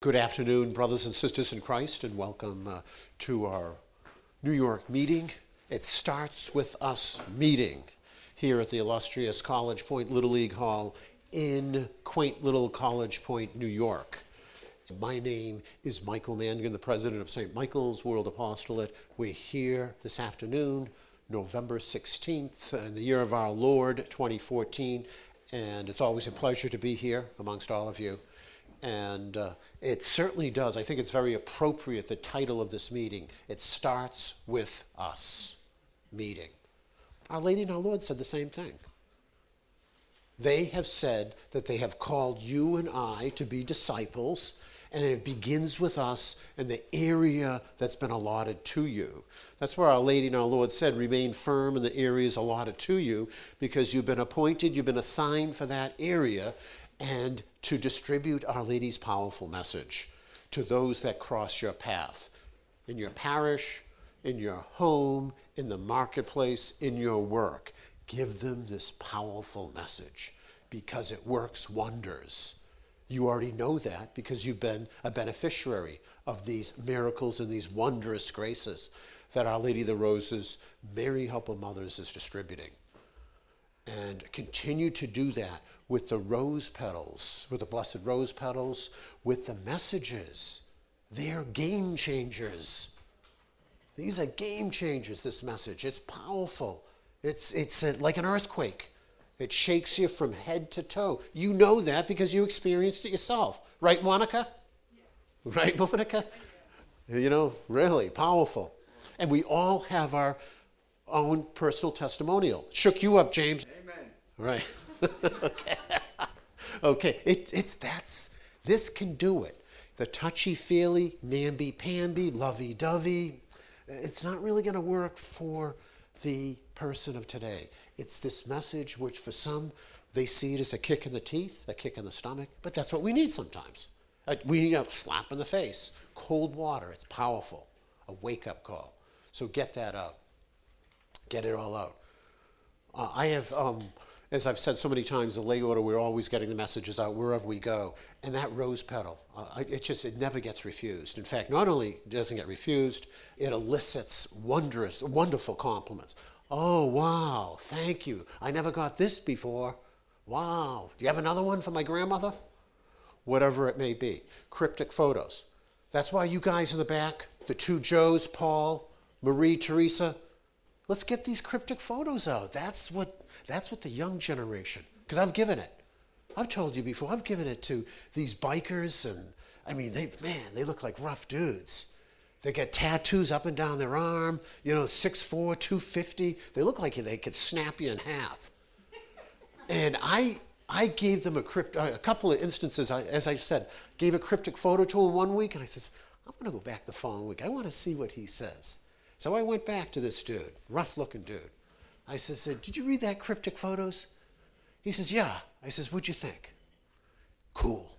Good afternoon, brothers and sisters in Christ, and welcome to our New York meeting. It starts with us meeting here at the illustrious College Point Little League Hall in quaint little College Point, New York. My name is Michael Mangan, the president of St. Michael's World Apostolate. We're here this afternoon, November 16th, in the year of our Lord, 2014, and it's always a pleasure to be here amongst all of you. And it certainly does. I think it's very appropriate, the title of this meeting. It starts with us meeting. Our Lady and our Lord said the same thing. They have said that they have called you and I to be disciples, and it begins with us in the area that's been allotted to you. That's where Our Lady and our Lord said, remain firm in the areas allotted to you, because you've been appointed, you've been assigned for that area, and to distribute Our Lady's powerful message to those that cross your path, in your parish, in your home, in the marketplace, in your work. Give them this powerful message because it works wonders. You already know that because you've been a beneficiary of these miracles and these wondrous graces that Our Lady of the Roses, Mary Help of Mothers, is distributing. And continue to do that with the rose petals, with the blessed rose petals, with the messages. They're game changers. These are game changers, this message. It's powerful. It's like an earthquake. It shakes you from head to toe. You know that because you experienced it yourself. Right, Monica? Yeah. Right, Monica? You know, really powerful. And we all have our own personal testimonial. Shook you up, James. Amen. Right. Okay. Okay. This can do it. The touchy-feely, namby-pamby, lovey-dovey, it's not really going to work for the person of today. It's this message which for some, they see it as a kick in the teeth, a kick in the stomach, but that's what we need sometimes. We need a slap in the face, cold water. It's powerful, a wake-up call. So get that out. Get it all out. I have, as I've said so many times, the lay order, we're always getting the messages out wherever we go. And that rose petal, it never gets refused. In fact, not only doesn't get refused, it elicits wonderful compliments. Oh, wow, thank you. I never got this before. Wow. Do you have another one for my grandmother? Whatever it may be. Cryptic photos. That's why you guys in the back, the two Joes, Paul, Marie, Teresa, let's get these cryptic photos out. That's what the young generation, because I've given it. I've told you before, I've given it to these bikers, and I mean, they look like rough dudes. They get tattoos up and down their arm, 6'4", 250. They look like they could snap you in half. And I gave them a couple of instances, as I said, gave a cryptic photo to him one week, and I says, I'm going to go back the following week. I want to see what he says. So I went back to this dude, rough-looking dude. I says, did you read that cryptic photos? He says, yeah. I says, what'd you think? Cool.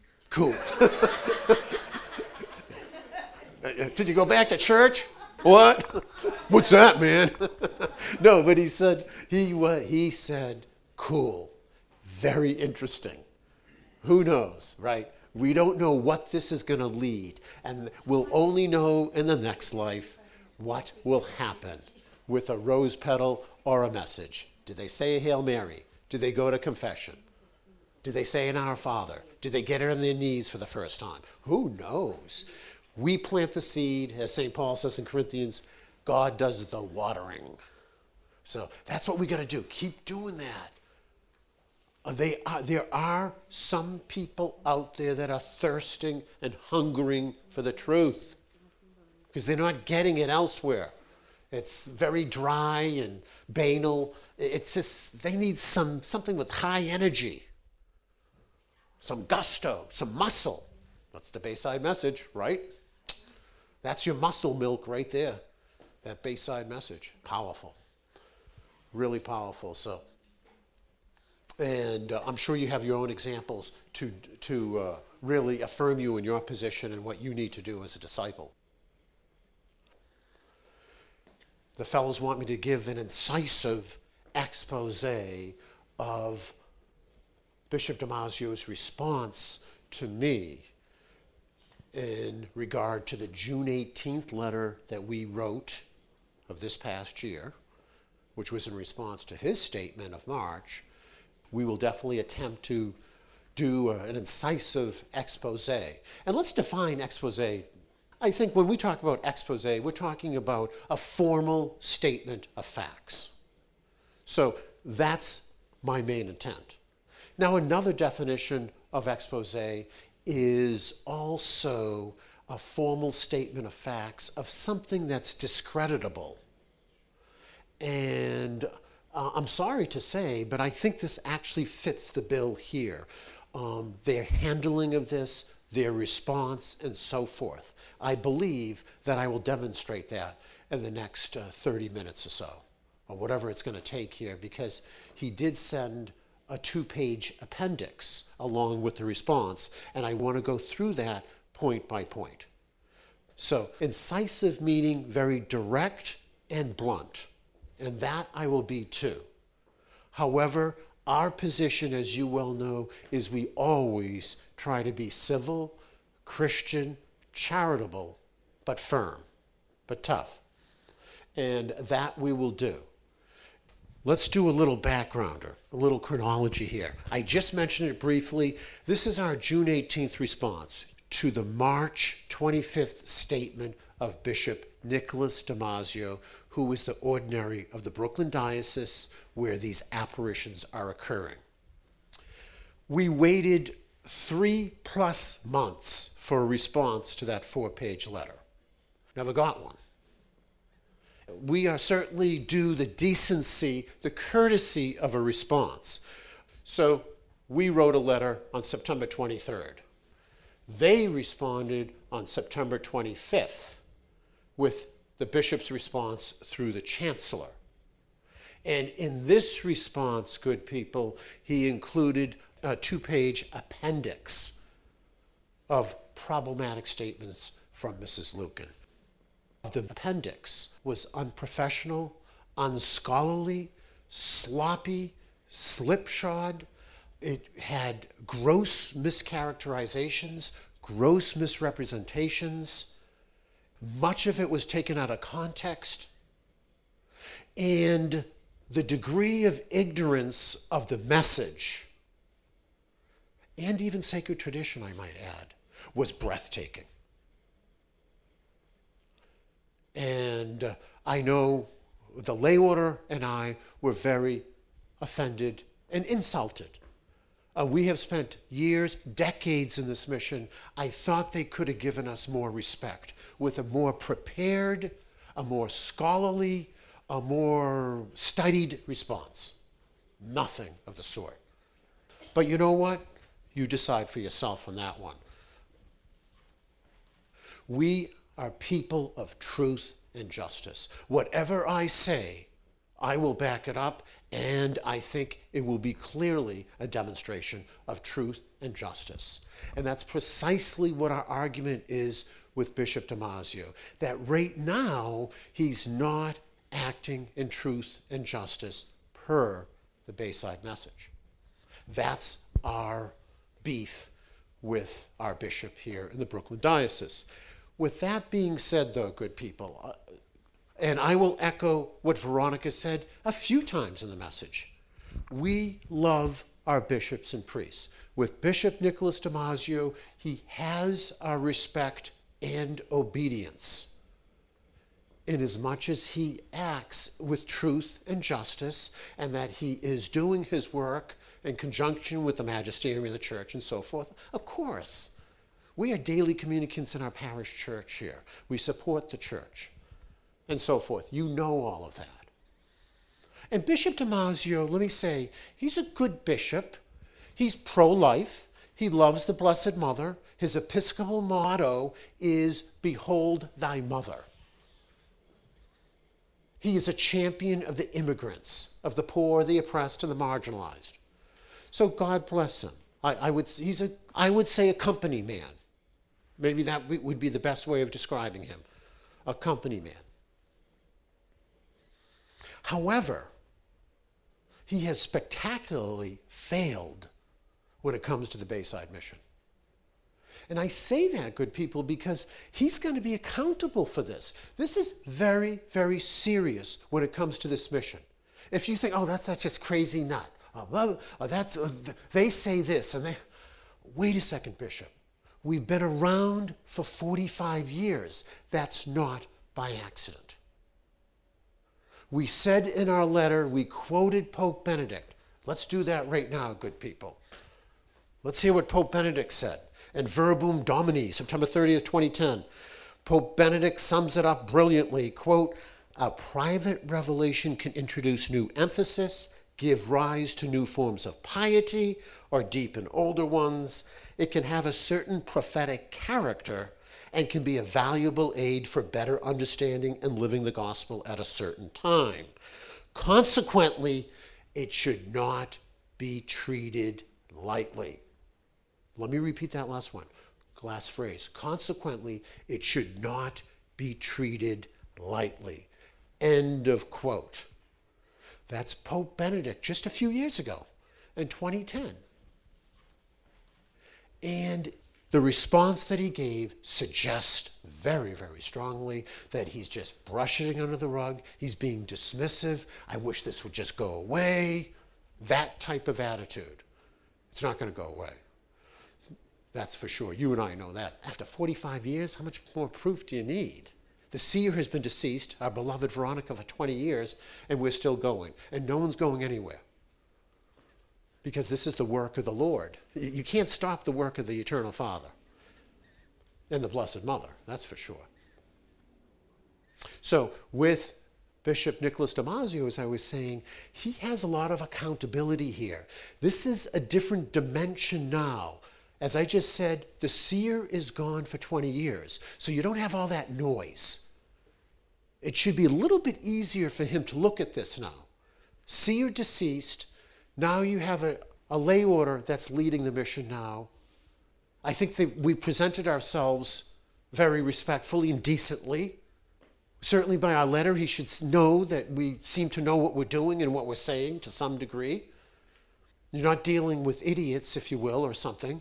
Did you go back to church? What? What's that, man? No, but he said, he said, cool. Very interesting. Who knows, right? We don't know what this is going to lead, and we'll only know in the next life what will happen with a rose petal or a message. Did they say a Hail Mary? Did they go to confession? Did they say an Our Father? Did they get on their knees for the first time? Who knows? We plant the seed, as St. Paul says in Corinthians, God does the watering. So that's what we got to do. Keep doing that. There are some people out there that are thirsting and hungering for the truth because they're not getting it elsewhere. It's very dry and banal. It's just, they need something with high energy, some gusto, some muscle. That's the Bayside message, right? That's your muscle milk right there, that Bayside message. Powerful, really powerful. So, and I'm sure you have your own examples to really affirm you in your position and what you need to do as a disciple. The fellows want me to give an incisive expose of Bishop Damasio's response to me in regard to the June 18th letter that we wrote of this past year, which was in response to his statement of March. We will definitely attempt to do an incisive expose. And let's define expose. I think when we talk about expose, we're talking about a formal statement of facts. So that's my main intent. Now, another definition of expose is also a formal statement of facts of something that's discreditable. And I'm sorry to say, but I think this actually fits the bill here. Their handling of this, their response, and so forth. I believe that I will demonstrate that in the next 30 minutes or so, or whatever it's going to take here, because he did send a 2-page appendix along with the response, and I want to go through that point by point. So, incisive meaning very direct and blunt, and that I will be too. However, our position, as you well know, is we always try to be civil, Christian, charitable, but firm, but tough. And that we will do. Let's do a little backgrounder, a little chronology here. I just mentioned it briefly. This is our June 18th response to the March 25th statement of Bishop Nicholas Damasio, who is the ordinary of the Brooklyn Diocese where these apparitions are occurring. We waited 3+ months for a response to that 4-page letter. Never got one. We are certainly due the decency, the courtesy of a response. So we wrote a letter on September 23rd. They responded on September 25th with the bishop's response through the chancellor. And in this response, good people, he included a 2-page appendix of problematic statements from Mrs. Lukin. The appendix was unprofessional, unscholarly, sloppy, slipshod. It had gross mischaracterizations, gross misrepresentations. Much of it was taken out of context. And the degree of ignorance of the message, and even sacred tradition, I might add, was breathtaking. And I know the lay order and I were very offended and insulted. We have spent years, decades in this mission. I thought they could have given us more respect with a more prepared, a more scholarly, a more studied response. Nothing of the sort. But you know what? You decide for yourself on that one. We are people of truth and justice. Whatever I say, I will back it up, and I think it will be clearly a demonstration of truth and justice. And that's precisely what our argument is with Bishop Damasio, that right now he's not acting in truth and justice per the Bayside message. That's our beef with our bishop here in the Brooklyn Diocese. With that being said, though, good people, and I will echo what Veronica said a few times in the message, we love our bishops and priests. With Bishop Nicholas Damasio, he has our respect and obedience, inasmuch as he acts with truth and justice, and that he is doing his work in conjunction with the magisterium of the church and so forth. Of course, we are daily communicants in our parish church here. We support the church and so forth. You know all of that. And Bishop Damasio, let me say, he's a good bishop. He's pro-life. He loves the Blessed Mother. His Episcopal motto is, "Behold thy mother." He is a champion of the immigrants, of the poor, the oppressed, and the marginalized. So God bless him. I would say a company man. Maybe that would be the best way of describing him. A company man. However, he has spectacularly failed when it comes to the Bayside mission. And I say that, good people, because he's going to be accountable for this. This is very, very serious when it comes to this mission. If you think, oh, that's just crazy nut. They say this, and wait a second, Bishop. We've been around for 45 years. That's not by accident. We said in our letter, we quoted Pope Benedict. Let's do that right now, good people. Let's hear what Pope Benedict said. In Verbum Domini, September 30th, 2010, Pope Benedict sums it up brilliantly. Quote, a private revelation can introduce new emphasis, give rise to new forms of piety, or deepen older ones. It can have a certain prophetic character and can be a valuable aid for better understanding and living the gospel at a certain time. Consequently, it should not be treated lightly. Let me repeat that last phrase. Consequently, it should not be treated lightly. End of quote. That's Pope Benedict just a few years ago in 2010. And the response that he gave suggests very, very strongly that he's just brushing it under the rug. He's being dismissive. I wish this would just go away. That type of attitude. It's not going to go away. That's for sure. You and I know that. After 45 years, how much more proof do you need? The seer has been deceased, our beloved Veronica, for 20 years, and we're still going. And no one's going anywhere. Because this is the work of the Lord. You can't stop the work of the Eternal Father and the Blessed Mother, that's for sure. So with Bishop Nicholas Damasio, as I was saying, he has a lot of accountability here. This is a different dimension now. As I just said, the seer is gone for 20 years, so you don't have all that noise. It should be a little bit easier for him to look at this now. Seer deceased, now you have a lay order that's leading the mission now. I think that we presented ourselves very respectfully and decently. Certainly by our letter, he should know that we seem to know what we're doing and what we're saying to some degree. You're not dealing with idiots, if you will, or something.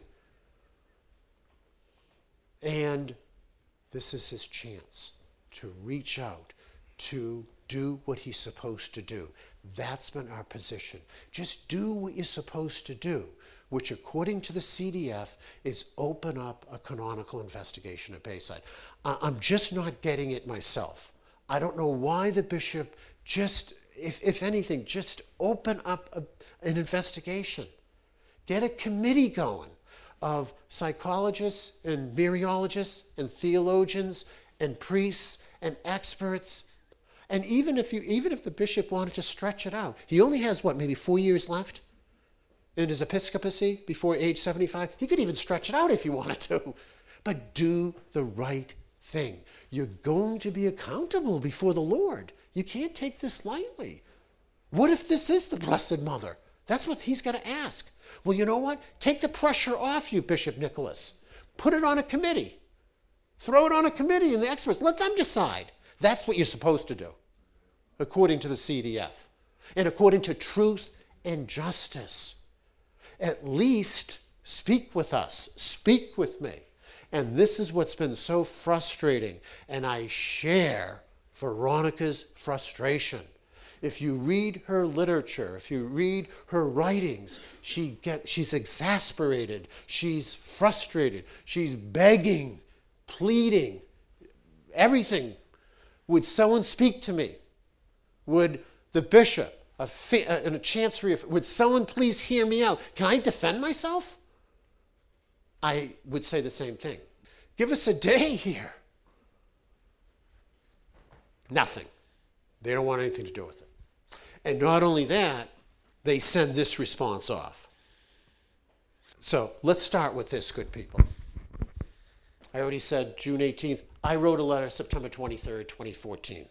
And this is his chance to reach out, to do what he's supposed to do. That's been our position. Just do what you're supposed to do, which according to the CDF is open up a canonical investigation at Bayside. I'm just not getting it myself. I don't know why the bishop just, if anything, just open up an investigation. Get a committee going of psychologists and Mariologists and theologians and priests and experts. And even if the bishop wanted to stretch it out, he only has, maybe 4 years left in his episcopacy before age 75. He could even stretch it out if he wanted to. But do the right thing. You're going to be accountable before the Lord. You can't take this lightly. What if this is the Blessed Mother? That's what he's got to ask. Well, you know what? Take the pressure off you, Bishop Nicholas. Put it on a committee. Throw it on a committee and the experts. Let them decide. That's what you're supposed to do, according to the CDF, and according to truth and justice. At least speak with us. Speak with me. And this is what's been so frustrating. And I share Veronica's frustration. If you read her literature, if you read her writings, she's exasperated, she's frustrated, she's begging, pleading, everything. Would someone speak to me? Would the bishop and a chancery, would someone please hear me out? Can I defend myself? I would say the same thing. Give us a day here. Nothing. They don't want anything to do with it. And not only that, they send this response off. So let's start with this, good people. I already said June 18th. I wrote a letter September 23rd, 2014.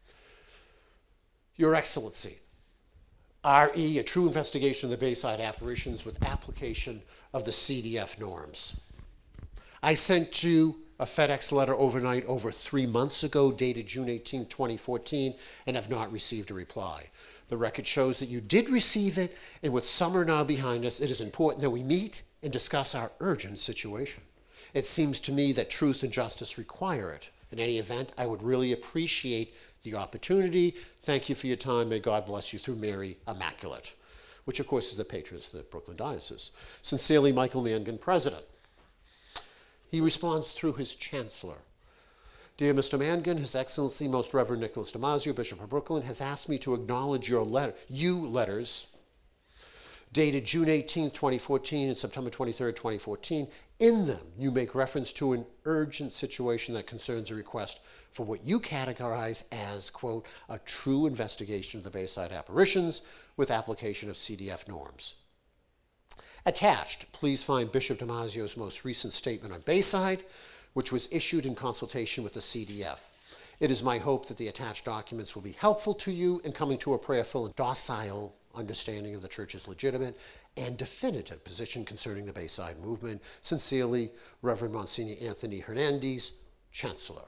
Your Excellency, RE, a true investigation of the Bayside apparitions with application of the CDF norms. I sent you a FedEx letter overnight over 3 months ago, dated June 18, 2014, and have not received a reply. The record shows that you did receive it, and with summer now behind us, it is important that we meet and discuss our urgent situation. It seems to me that truth and justice require it. In any event, I would really appreciate the opportunity. Thank you for your time. May God bless you through Mary Immaculate, which of course is the patron of the Brooklyn Diocese. Sincerely, Michael Mangan, President. He responds through his chancellor. Dear Mr. Mangan, His Excellency, Most Reverend Nicholas Damasio, Bishop of Brooklyn, has asked me to acknowledge your letters dated June 18, 2014 and September 23, 2014. In them, you make reference to an urgent situation that concerns a request for what you categorize as, quote, a true investigation of the Bayside apparitions with application of CDF norms. Attached, please find Bishop Damasio's most recent statement on Bayside, which was issued in consultation with the CDF. It is my hope that the attached documents will be helpful to you in coming to a prayerful and docile understanding of the Church's legitimate and definitive position concerning the Bayside movement. Sincerely, Reverend Monsignor Anthony Hernandez, Chancellor.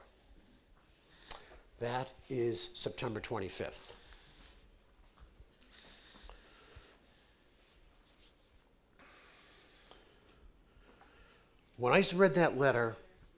That is September 25th. When I read that letter,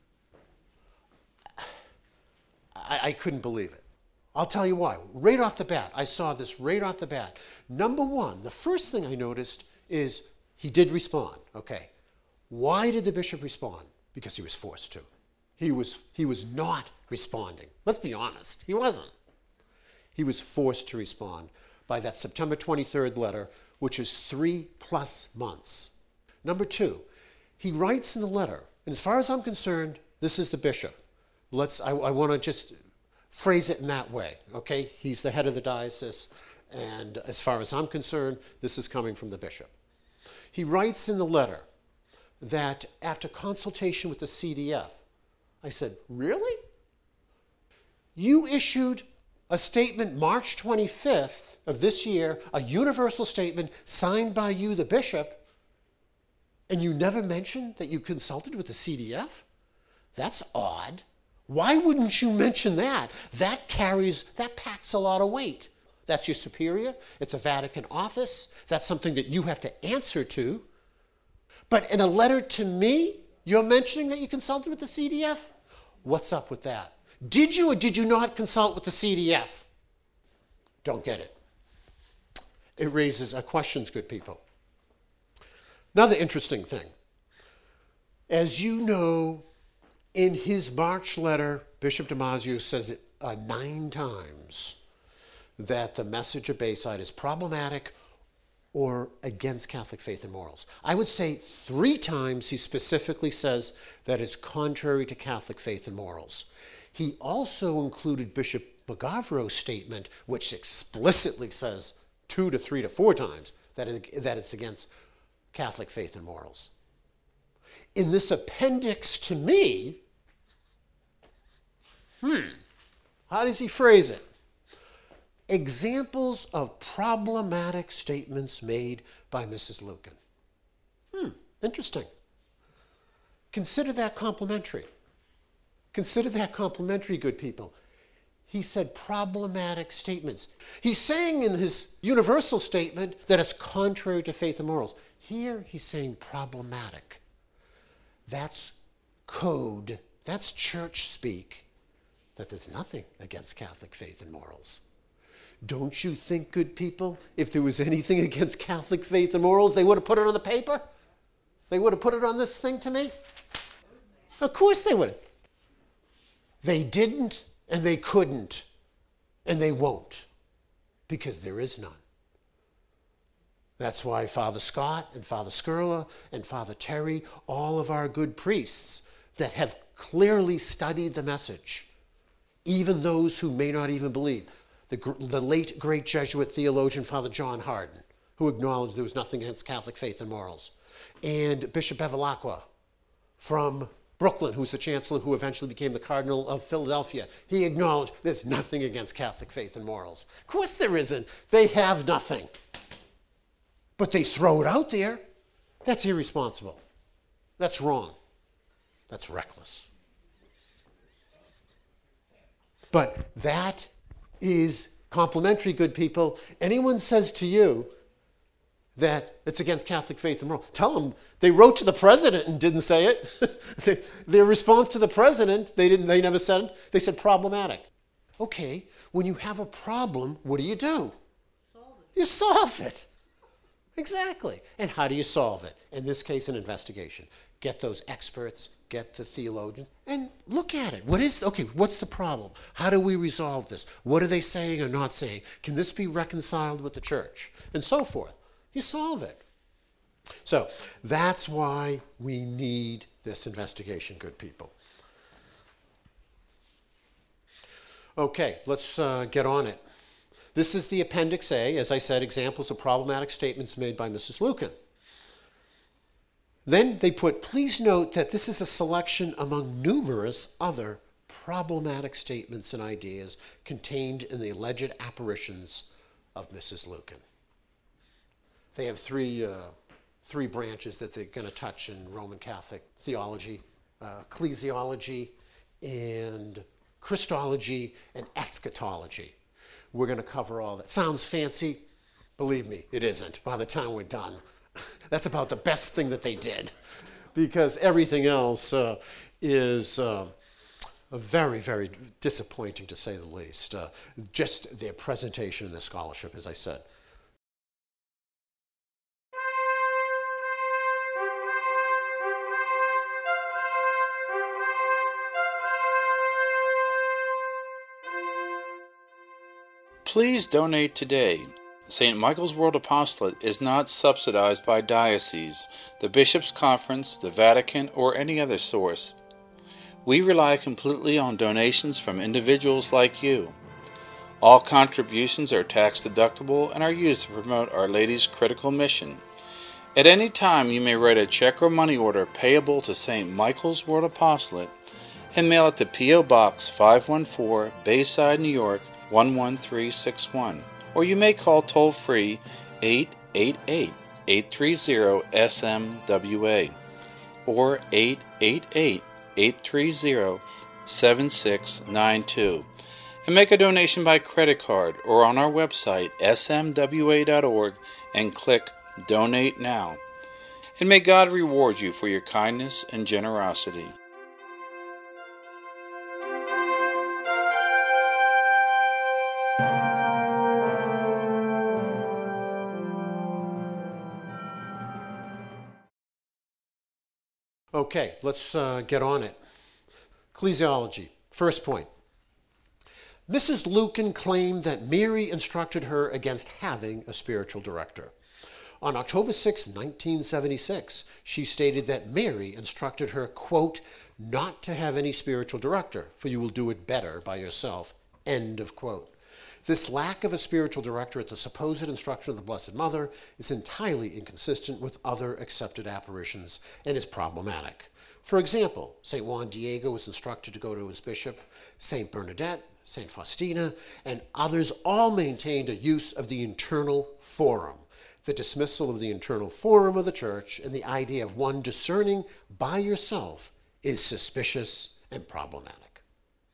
I couldn't believe it. I'll tell you why. Right off the bat, I saw this right off the bat. Number one, the first thing I noticed is he did respond. Okay. Why did the bishop respond? Because he was forced to. He was not responding. Let's be honest. He wasn't. He was forced to respond by that September 23rd letter, which is 3+ months. Number two, he writes in the letter, and as far as I'm concerned, this is the bishop. I want to just phrase it in that way, okay? He's the head of the diocese, and as far as I'm concerned, this is coming from the bishop. He writes in the letter that after consultation with the CDF, I said, really? You issued a statement March 25th of this year, a universal statement signed by you, the bishop, and you never mentioned that you consulted with the CDF? That's odd. Why wouldn't you mention that? That packs a lot of weight. That's your superior. It's a Vatican office. That's something that you have to answer to. But in a letter to me, you're mentioning that you consulted with the CDF? What's up with that? Did you or did you not consult with the CDF? Don't get it. It raises questions, good people. Another interesting thing. As you know, in his March letter, Bishop Damasio says it 9 times that the message of Bayside is problematic or against Catholic faith and morals. I would say 3 times he specifically says that it's contrary to Catholic faith and morals. He also included Bishop Bagavro's statement, which explicitly says 2 to 3 to 4 times that it's against Catholic faith and morals. In this appendix to me, how does he phrase it? Examples of problematic statements made by Mrs. Lucan. Interesting. Consider that complimentary. Consider that complimentary, good people. He said problematic statements. He's saying in his universal statement that it's contrary to faith and morals. Here he's saying problematic. That's code. That's church speak. That there's nothing against Catholic faith and morals. Don't you think, good people, if there was anything against Catholic faith and morals, they would have put it on the paper? They would have put it on this thing to me? Of course they would. They didn't, and they couldn't, and they won't, because there is none. That's why Father Scott and Father Skurla and Father Terry, all of our good priests that have clearly studied the message, even those who may not even believe, the late great Jesuit theologian Father John Hardin, who acknowledged there was nothing against Catholic faith and morals, and Bishop Bevilacqua from Brooklyn, who's the chancellor who eventually became the Cardinal of Philadelphia, he acknowledged there's nothing against Catholic faith and morals. Of course there isn't. They have nothing. But they throw it out there. That's irresponsible. That's wrong. That's reckless. But that is complimentary, good people. Anyone says to you that it's against Catholic faith and moral. Tell them they wrote to the president and didn't say it. Their response to the president, they never said it. They said problematic. Okay, when you have a problem, what do? You solve it. Exactly. And how do you solve it? In this case, an investigation. Get those experts, get the theologians, and look at it. What's the problem? How do we resolve this? What are they saying or not saying? Can this be reconciled with the church? And so forth. You solve it. So that's why we need this investigation, good people. Okay, let's get on it. This is the Appendix A, as I said, examples of problematic statements made by Mrs. Lucan. Then they put, please note that this is a selection among numerous other problematic statements and ideas contained in the alleged apparitions of Mrs. Lucan. They have three branches that they're going to touch in Roman Catholic theology, ecclesiology, and Christology, and eschatology. We're going to cover all that. Sounds fancy? Believe me, it isn't. By the time we're done, that's about the best thing that they did, because everything else is very, very disappointing, to say the least. Just their presentation and their scholarship, as I said. Please donate today. St. Michael's World Apostolate is not subsidized by diocese, the Bishops' Conference, the Vatican, or any other source. We rely completely on donations from individuals like you. All contributions are tax deductible and are used to promote Our Lady's critical mission. At any time you may write a check or money order payable to St. Michael's World Apostolate and mail it to P.O. Box 514, Bayside, New York 11361, or you may call toll-free 888-830-SMWA or 888-830-7692 and make a donation by credit card or on our website smwa.org and click Donate Now. And may God reward you for your kindness and generosity. Okay, let's get on it. Ecclesiology, first point. Mrs. Lucan claimed that Mary instructed her against having a spiritual director. On October 6, 1976, she stated that Mary instructed her, quote, not to have any spiritual director, for you will do it better by yourself, end of quote. This lack of a spiritual director at the supposed instruction of the Blessed Mother is entirely inconsistent with other accepted apparitions and is problematic. For example, St. Juan Diego was instructed to go to his bishop. St. Bernadette, St. Faustina, and others all maintained a use of the internal forum, the dismissal of the internal forum of the church, and the idea of one discerning by yourself is suspicious and problematic.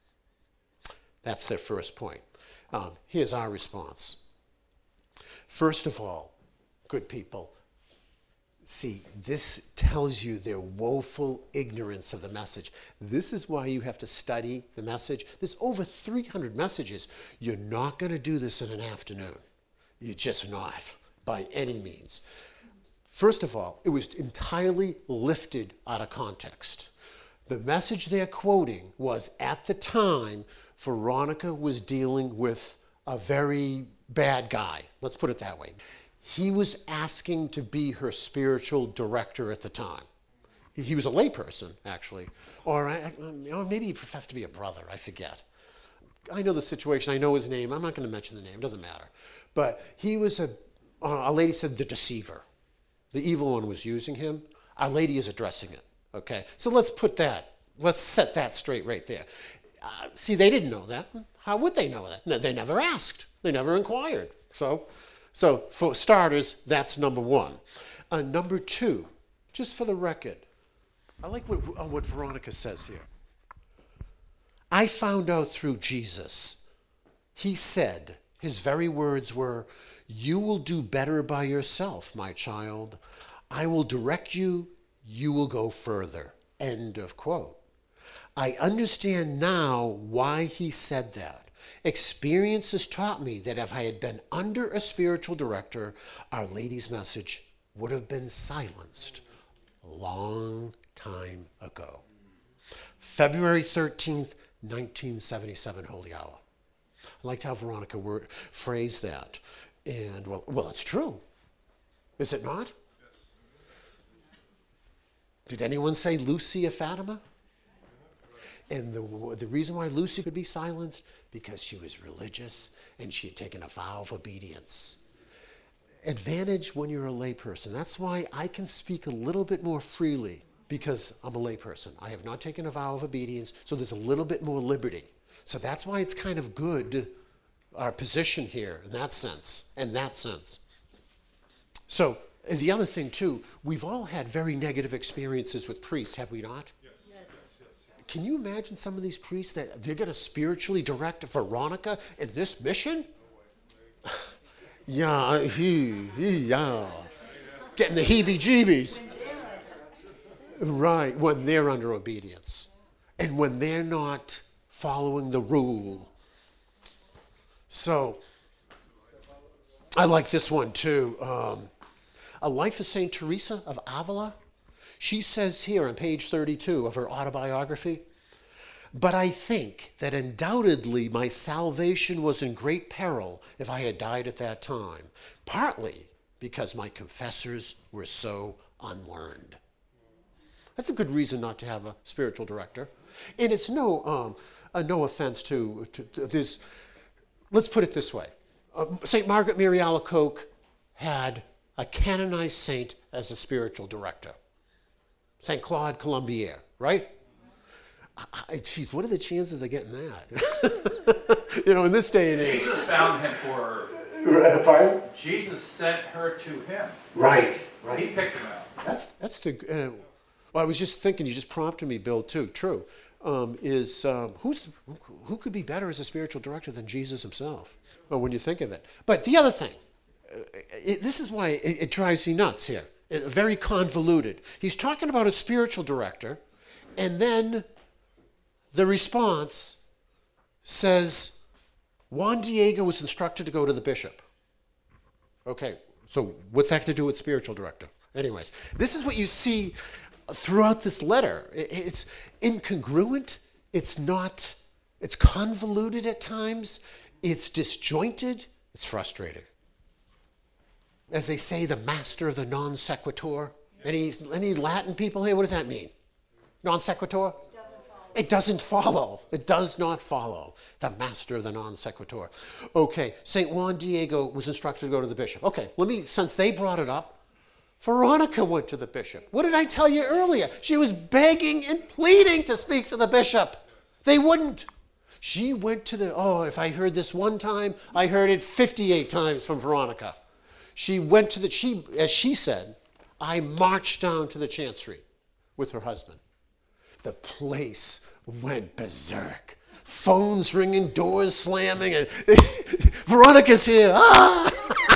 That's their first point. Here's our response. First of all, good people, see, this tells you their woeful ignorance of the message. This is why you have to study the message. There's over 300 messages. You're not going to do this in an afternoon. You're just not, by any means. First of all, it was entirely lifted out of context. The message they're quoting was, at the time, Veronica was dealing with a very bad guy. Let's put it that way. He was asking to be her spiritual director at the time. He was a layperson, actually. Or maybe he professed to be a brother, I forget. I know the situation, I know his name. I'm not going to mention the name, doesn't matter. But he was a lady said the deceiver. The evil one was using him. Our Lady is addressing it, okay? So let's set that straight right there. See, they didn't know that. How would they know that? No, they never asked. They never inquired. So for starters, that's number one. Number two, just for the record, I like what Veronica says here. I found out through Jesus. He said, his very words were, You will do better by yourself, my child. I will direct you. You will go further. End of quote. I understand now why he said that. Experience has taught me that if I had been under a spiritual director, Our Lady's message would have been silenced a long time ago. February 13th, 1977, Holy Hour. I liked how Veronica phrased that. And, well, it's true. Is it not? Did anyone say Lucy of Fatima? And the reason why Lucy could be silenced, because she was religious and she had taken a vow of obedience. Advantage when you're a layperson. That's why I can speak a little bit more freely, because I'm a layperson. I have not taken a vow of obedience, so there's a little bit more liberty. So that's why it's kind of good, our position here in that sense, So the other thing too, we've all had very negative experiences with priests, have we not? Yes. Can you imagine some of these priests that they're going to spiritually direct Veronica in this mission? Yeah, yeah. Getting the heebie-jeebies. Right, when they're under obedience. And when they're not following the rule. So, I like this one too. A Life of St. Teresa of Avila. She says here on page 32 of her autobiography, but I think that undoubtedly my salvation was in great peril if I had died at that time, partly because my confessors were so unlearned. That's a good reason not to have a spiritual director. And it's no offense to this. Let's put it this way. St. Margaret Mary Alacoque had a canonized saint as a spiritual director. St. Claude Colombier, right? Geez, what are the chances of getting that? In this day and age. Jesus found him for her. Pardon? Jesus sent her to him. Right. He picked him out. That's the. Well, I was just thinking. You just prompted me, Bill. Too true. Who could be better as a spiritual director than Jesus himself? Well, when you think of it. But the other thing. This is why it drives me nuts here. Very convoluted. He's talking about a spiritual director, and then the response says, Juan Diego was instructed to go to the bishop. Okay, so what's that to do with spiritual director? Anyways, this is what you see throughout this letter. It's incongruent. It's convoluted at times. It's disjointed. It's frustrating. As they say, the master of the non sequitur. Any Latin people here? What does that mean? Non sequitur? It doesn't follow. It does not follow. The master of the non sequitur. Okay, St. Juan Diego was instructed to go to the bishop. Okay, since they brought it up, Veronica went to the bishop. What did I tell you earlier? She was begging and pleading to speak to the bishop. They wouldn't. She went to if I heard this one time, I heard it 58 times from Veronica. She went to as she said, I marched down to the chancery with her husband. The place went berserk. Phones ringing, doors slamming, and Veronica's here. Ah!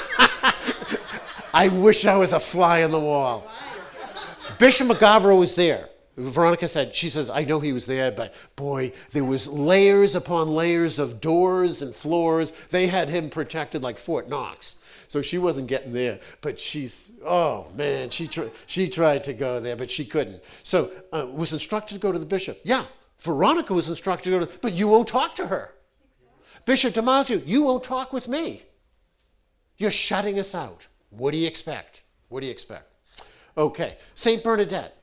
I wish I was a fly on the wall. Bishop McGavro was there. Veronica she says, I know he was there, but boy, there was layers upon layers of doors and floors. They had him protected like Fort Knox. So she wasn't getting there, but she tried to go there, but she couldn't. So was instructed to go to the bishop. Yeah, Veronica was instructed to go but you won't talk to her. Bishop Damasio, you won't talk with me. You're shutting us out. What do you expect? Okay, St. Bernadette.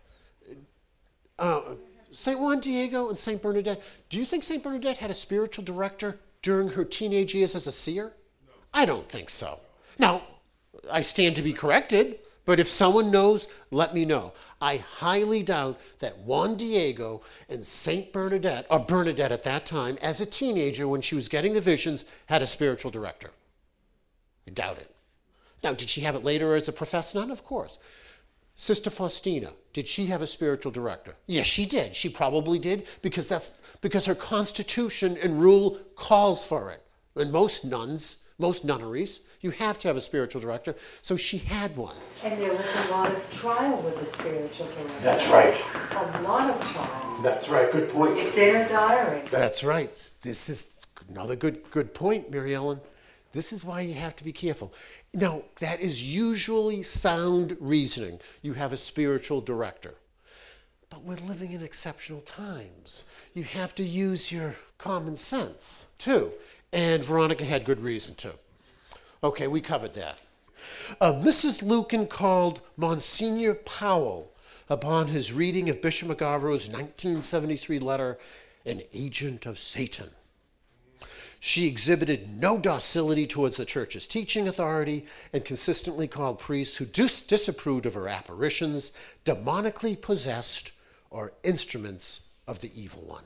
St. Juan Diego and St. Bernadette. Do you think St. Bernadette had a spiritual director during her teenage years as a seer? No. I don't think so. Now, I stand to be corrected, but if someone knows, let me know. I highly doubt that Juan Diego and St. Bernadette, or Bernadette at that time, as a teenager when she was getting the visions, had a spiritual director. I doubt it. Now, did she have it later as a professed nun? Of course. Sister Faustina, did she have a spiritual director? Yes, she did. She probably did because her constitution and rule calls for it. And most nuns, Most nunneries, you have to have a spiritual director, so she had one. And there was a lot of trial with the spiritual director. That's right. A lot of trial. That's right, good point. It's in her diary. That's right. This is another good point, Mary Ellen. This is why you have to be careful. Now, that is usually sound reasoning. You have a spiritual director. But we're living in exceptional times. You have to use your common sense, too. And Veronica had good reason to. Okay, we covered that. Mrs. Lucan called Monsignor Powell, upon his reading of Bishop McGarvero's 1973 letter, an agent of Satan. She exhibited no docility towards the church's teaching authority and consistently called priests who disapproved of her apparitions demonically possessed or instruments of the evil one.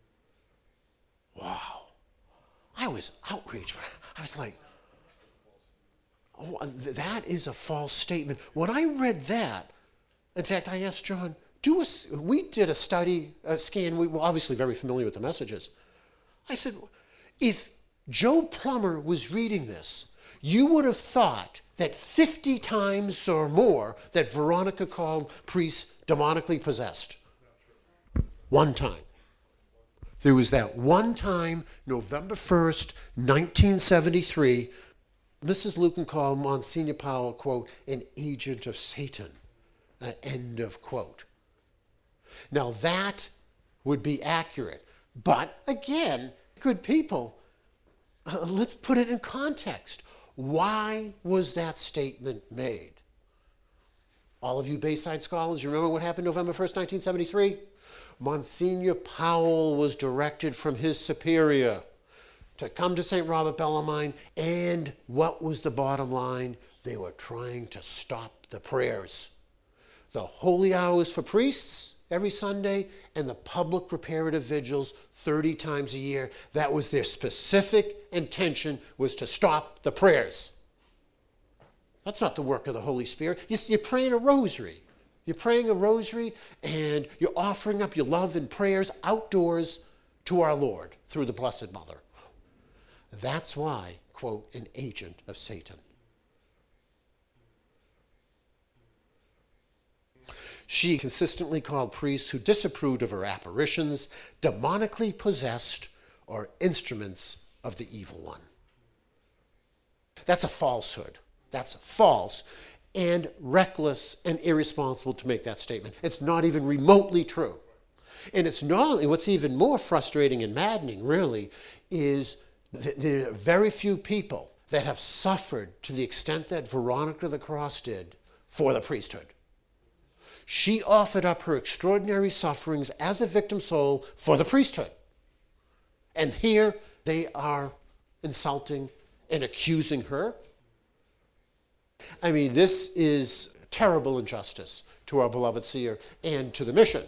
Wow. I was outraged. I was like, oh, that is a false statement. When I read that, in fact, I asked John, we did a study, a scan. We were obviously very familiar with the messages. I said, if Joe Plummer was reading this, you would have thought that 50 times or more that Veronica called priests demonically possessed. One time. There was that one time, November 1st, 1973, Mrs. Lucan called Monsignor Powell, quote, an agent of Satan, end of quote. Now that would be accurate. But again, good people, let's put it in context. Why was that statement made? All of you Bayside scholars, you remember what happened November 1st, 1973? Monsignor Powell was directed from his superior to come to St. Robert Bellarmine, and what was the bottom line? They were trying to stop the prayers. The holy hours for priests every Sunday and the public preparative vigils 30 times a year. That was their specific intention, was to stop the prayers. That's not the work of the Holy Spirit. You're praying a rosary. You're praying a rosary and you're offering up your love and prayers outdoors to our Lord through the Blessed Mother. That's why, quote, an agent of Satan. She consistently called priests who disapproved of her apparitions demonically possessed or instruments of the evil one. That's a falsehood. That's false and reckless and irresponsible to make that statement. It's not even remotely true. And it's not only, what's even more frustrating and maddening, really, is there are very few people that have suffered to the extent that Veronica the Cross did for the priesthood. She offered up her extraordinary sufferings as a victim soul for the priesthood. And here they are insulting and accusing her. I mean, this is terrible injustice to our beloved seer and to the mission.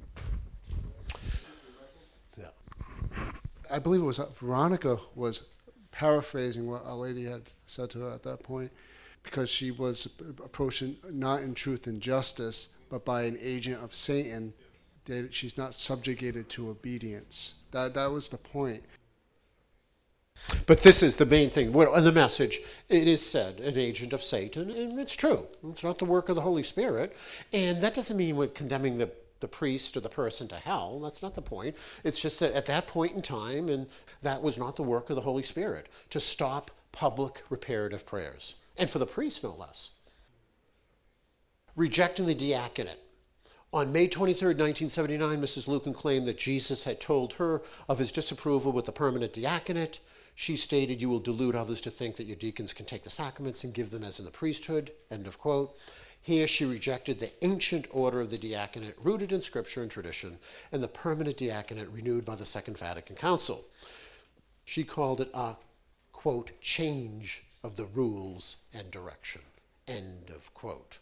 Yeah. I believe it was Veronica was paraphrasing what Our Lady had said to her at that point, because she was approaching not in truth and justice, but by an agent of Satan. That she's not subjugated to obedience. That was the point. But this is the main thing. Well, in the message, it is said, an agent of Satan, and it's true. It's not the work of the Holy Spirit. And that doesn't mean we're condemning the priest or the person to hell. That's not the point. It's just that at that point in time, and that was not the work of the Holy Spirit, to stop public reparative prayers. And for the priest, no less. Rejecting the diaconate. On May 23, 1979, Mrs. Lucan claimed that Jesus had told her of his disapproval with the permanent diaconate. She stated, "You will delude others to think that your deacons can take the sacraments and give them as in the priesthood," end of quote. Here she rejected the ancient order of the diaconate rooted in scripture and tradition and the permanent diaconate renewed by the Second Vatican Council. She called it a, quote, change of the rules and direction, end of quote.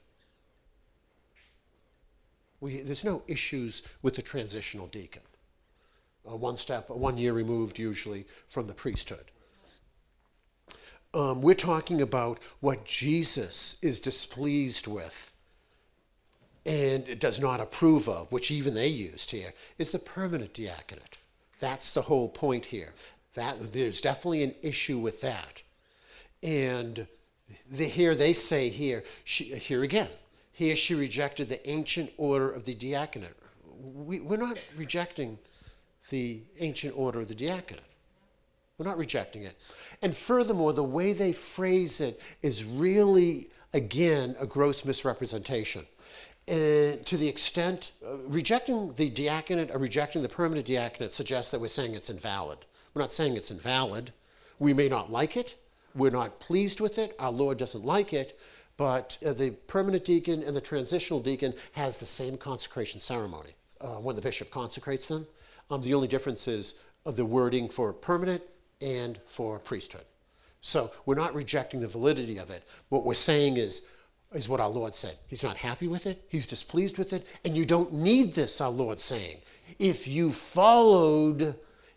There's no issues with the transitional deacon. One year removed usually from the priesthood. We're talking about what Jesus is displeased with and does not approve of, which even they used here, is the permanent diaconate. That's the whole point here. There's definitely an issue with that. And here they say here again, here she rejected the ancient order of the diaconate. We're not rejecting the ancient order of the diaconate. We're not rejecting it. And furthermore, the way they phrase it is really, again, a gross misrepresentation. And to the extent, rejecting the diaconate or rejecting the permanent diaconate suggests that we're saying it's invalid. We're not saying it's invalid. We may not like it. We're not pleased with it. Our Lord doesn't like it. But the permanent deacon and the transitional deacon has the same consecration ceremony when the bishop consecrates them. The only difference is of the wording for permanent and for priesthood. So we're not rejecting the validity of it. What we're saying is what our Lord said. He's not happy with it. He's displeased with it. And you don't need this, our Lord's saying. If you followed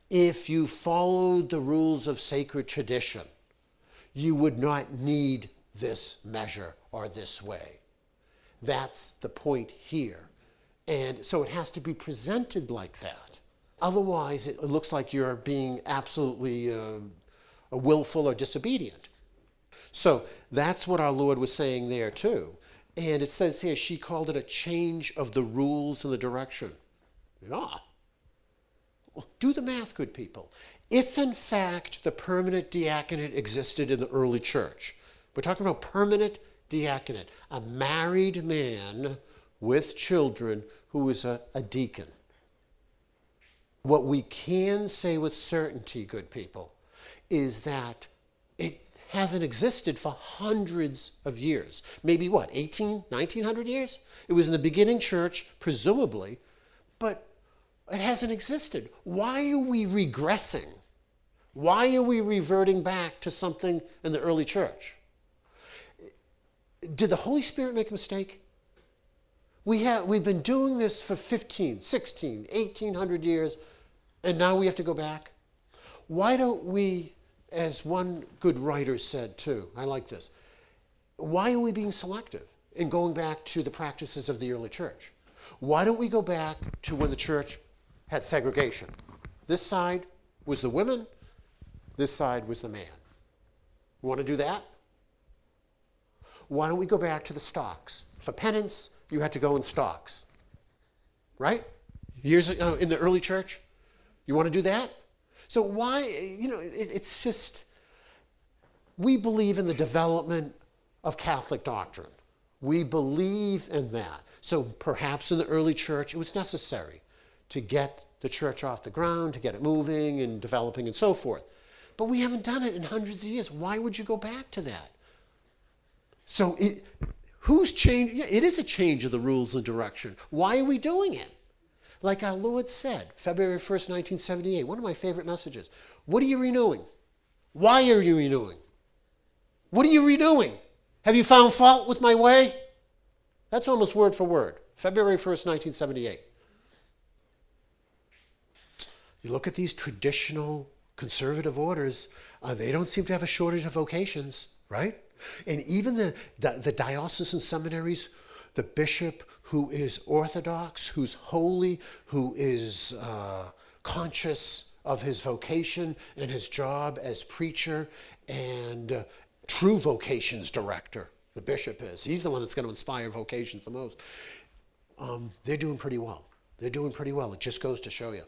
the rules of sacred tradition, you would not need this measure or this way. That's the point here. And so it has to be presented like that. Otherwise, it looks like you're being absolutely willful or disobedient. So that's what our Lord was saying there too. And it says here, she called it a change of the rules and the direction. Yeah. Well, do the math, good people. If in fact the permanent diaconate existed in the early church, we're talking about permanent diaconate, a married man with children who is a deacon. What we can say with certainty, good people, is that it hasn't existed for hundreds of years. Maybe what, 1900 years? It was in the beginning church, presumably, but it hasn't existed. Why are we regressing? Why are we reverting back to something in the early church? Did the Holy Spirit make a mistake? We've been doing this for 15, 16, 1800 years, and now we have to go back? Why don't we, as one good writer said too, I like this, why are we being selective in going back to the practices of the early church? Why don't we go back to when the church had segregation? This side was the women, this side was the man. You want to do that? Why don't we go back to the stocks? For penance, you had to go in stocks, right? Years ago in the early church, you want to do that? So why, it's just, we believe in the development of Catholic doctrine. We believe in that. So perhaps in the early church, it was necessary to get the church off the ground, to get it moving and developing and so forth. But we haven't done it in hundreds of years. Why would you go back to that? So who's changed? Yeah, it is a change of the rules and direction. Why are we doing it? Like our Lord said, February 1st, 1978, one of my favorite messages. What are you renewing? Why are you renewing? What are you renewing? Have you found fault with my way? That's almost word for word. February 1st, 1978. You look at these traditional conservative orders, they don't seem to have a shortage of vocations, right? And even the diocesan seminaries, the bishop who is orthodox, who's holy, who is conscious of his vocation and his job as preacher and true vocations director, the bishop is. He's the one that's going to inspire vocations the most. They're doing pretty well. They're doing pretty well. It just goes to show you.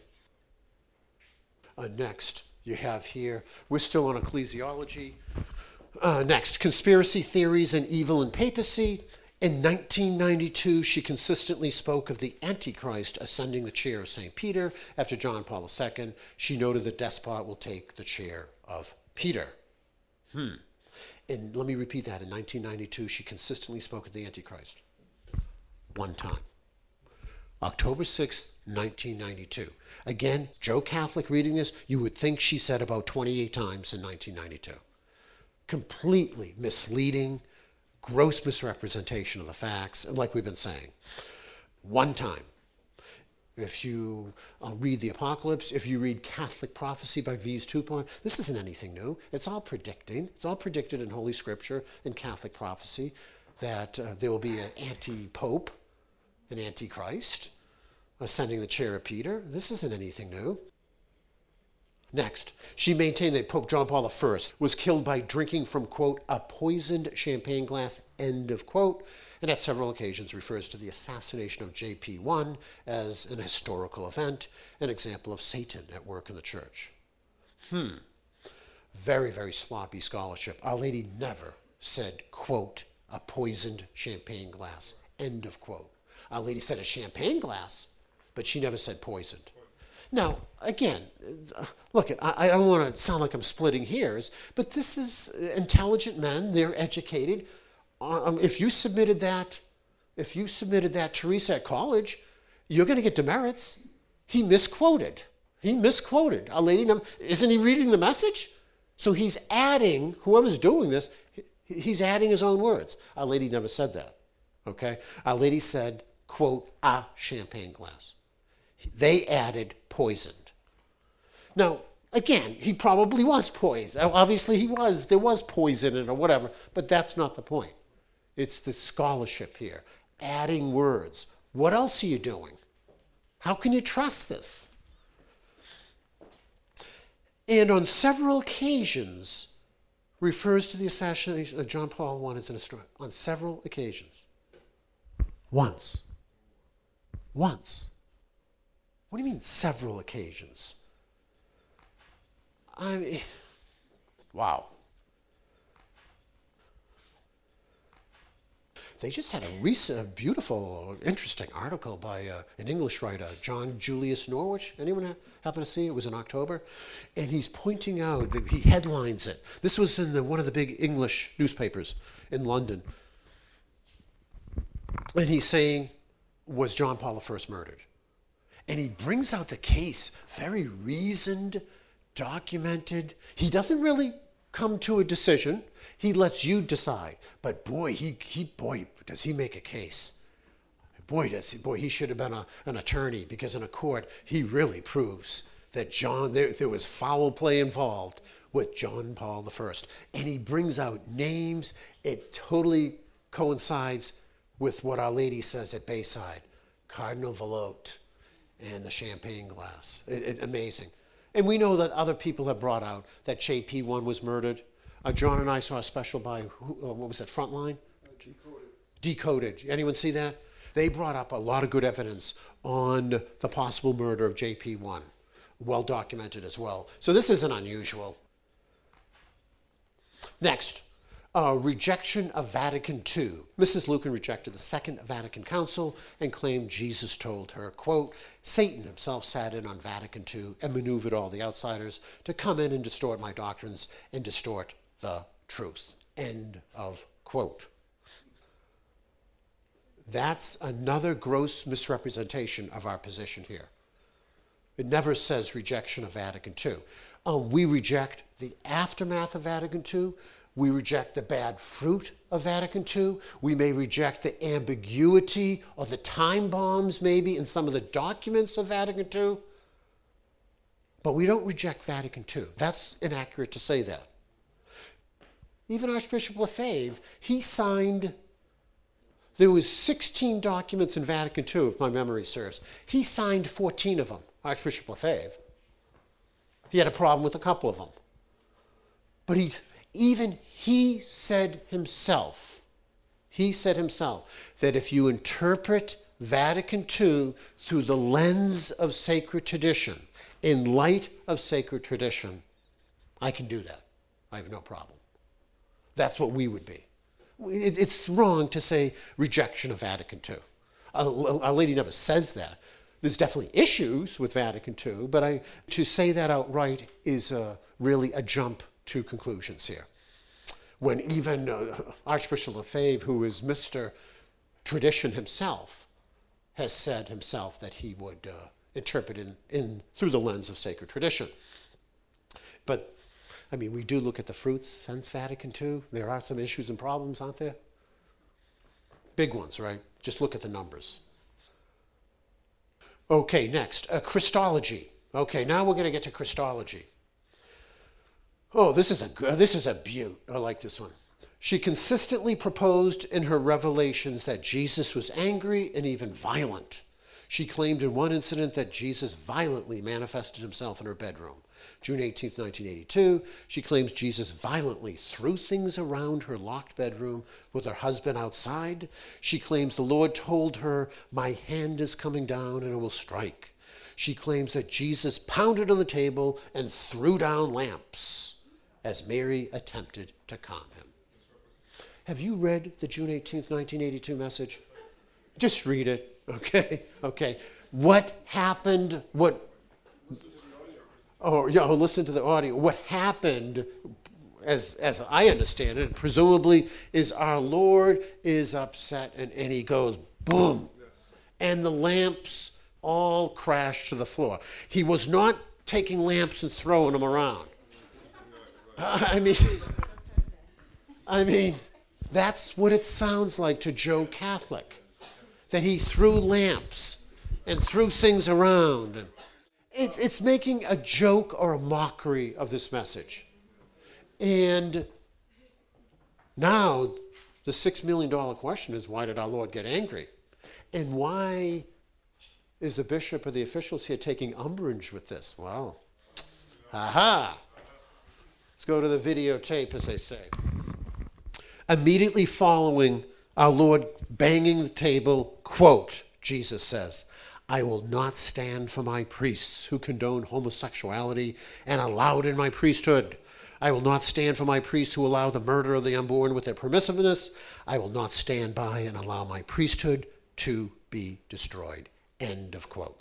Next, you have here, we're still on ecclesiology. Next, conspiracy theories and evil and papacy. In 1992, she consistently spoke of the Antichrist ascending the chair of St. Peter after John Paul II. She noted that despot will take the chair of Peter. And let me repeat that. In 1992, she consistently spoke of the Antichrist. One time. October 6th, 1992. Again, Joe Catholic reading this, you would think she said about 28 times in 1992. Completely misleading, gross misrepresentation of the facts, like we've been saying. One time. If you read the Apocalypse, if you read Catholic Prophecy by V's Tupon, this isn't anything new. It's all predicting. It's all predicted in Holy Scripture and Catholic prophecy that there will be an anti-pope, an antichrist, ascending the chair of Peter. This isn't anything new. Next, she maintained that Pope John Paul I was killed by drinking from, quote, a poisoned champagne glass, end of quote, and at several occasions refers to the assassination of JP1 as an historical event, an example of Satan at work in the church. Very, very sloppy scholarship. Our Lady never said, quote, a poisoned champagne glass, end of quote. Our Lady said a champagne glass, but she never said poisoned. Now, again, look, I don't want to sound like I'm splitting hairs, but this is intelligent men. They're educated. If you submitted that, Teresa, at college, you're going to get demerits. He misquoted. Our Lady, isn't he reading the message? So he's adding, whoever's doing this, he's adding his own words. Our Lady never said that, okay? Our Lady said, quote, a champagne glass. They added poisoned. Now, again, he probably was poisoned. Obviously he was. There was poison in it or whatever, but that's not the point. It's the scholarship here, adding words. What else are you doing? How can you trust this? And on several occasions, refers to the assassination of John Paul I as an historian. On several occasions. Once. What do you mean several occasions? I mean, wow. They just had a recent, beautiful, interesting article by an English writer, John Julius Norwich. Anyone happen to see? It was in October. And he's pointing out, that he headlines it. This was in one of the big English newspapers in London. And he's saying, was John Paul I murdered? And he brings out the case, very reasoned, documented. He doesn't really come to a decision. He lets you decide. But boy, does he make a case. Boy, he should have been an attorney, because in a court, he really proves that there was foul play involved with John Paul I. And he brings out names. It totally coincides with what Our Lady says at Bayside. Cardinal Valote and the champagne glass. Amazing. And we know that other people have brought out that JP1 was murdered. John and I saw a special by, what was that, Frontline? Decoded. Anyone see that? They brought up a lot of good evidence on the possible murder of JP1. Well documented as well. So this isn't unusual. Next, rejection of Vatican II. Mrs. Lucan rejected the Second Vatican Council and claimed Jesus told her, quote, Satan himself sat in on Vatican II and maneuvered all the outsiders to come in and distort my doctrines and distort the truth. End of quote. That's another gross misrepresentation of our position here. It never says rejection of Vatican II. We reject the aftermath of Vatican II. We reject the bad fruit of Vatican II. We may reject the ambiguity or the time bombs maybe in some of the documents of Vatican II. But we don't reject Vatican II. That's inaccurate to say that. Even Archbishop Lefebvre, he signed, there was 16 documents in Vatican II, if my memory serves. He signed 14 of them, Archbishop Lefebvre. He had a problem with a couple of them. But he said himself that if you interpret Vatican II through the lens of sacred tradition, in light of sacred tradition, I can do that. I have no problem. That's what we would be. It's wrong to say rejection of Vatican II. Our Lady never says that. There's definitely issues with Vatican II, but to say that outright is really a jump to conclusions here. When even Archbishop Lefebvre, who is Mr. Tradition himself, has said himself that he would interpret in through the lens of sacred tradition. But I mean, we do look at the fruits since Vatican II. There are some issues and problems, aren't there? Big ones, right? Just look at the numbers. Okay, next, Christology. Okay, now we're going to get to Christology. Oh, this is a beaut. I like this one. She consistently proposed in her revelations that Jesus was angry and even violent. She claimed in one incident that Jesus violently manifested himself in her bedroom. June 18th, 1982, she claims Jesus violently threw things around her locked bedroom with her husband outside. She claims the Lord told her, "My hand is coming down and it will strike." She claims that Jesus pounded on the table and threw down lamps as Mary attempted to calm him. Have you read the June 18th, 1982 message? Just read it, okay? Okay. What happened? Listen to the audio. What happened, as I understand it, presumably, is our Lord is upset and he goes, boom. And the lamps all crash to the floor. He was not taking lamps and throwing them around. I mean, that's what it sounds like to Joe Catholic, that he threw lamps and threw things around. And it's making a joke or a mockery of this message. And now the $6 million question is, why did our Lord get angry? And why is the bishop or the officials here taking umbrage with this? Well, aha! Let's go to the videotape, as they say. Immediately following our Lord banging the table, quote, Jesus says, "I will not stand for my priests who condone homosexuality and allow it in my priesthood. I will not stand for my priests who allow the murder of the unborn with their permissiveness. I will not stand by and allow my priesthood to be destroyed." End of quote.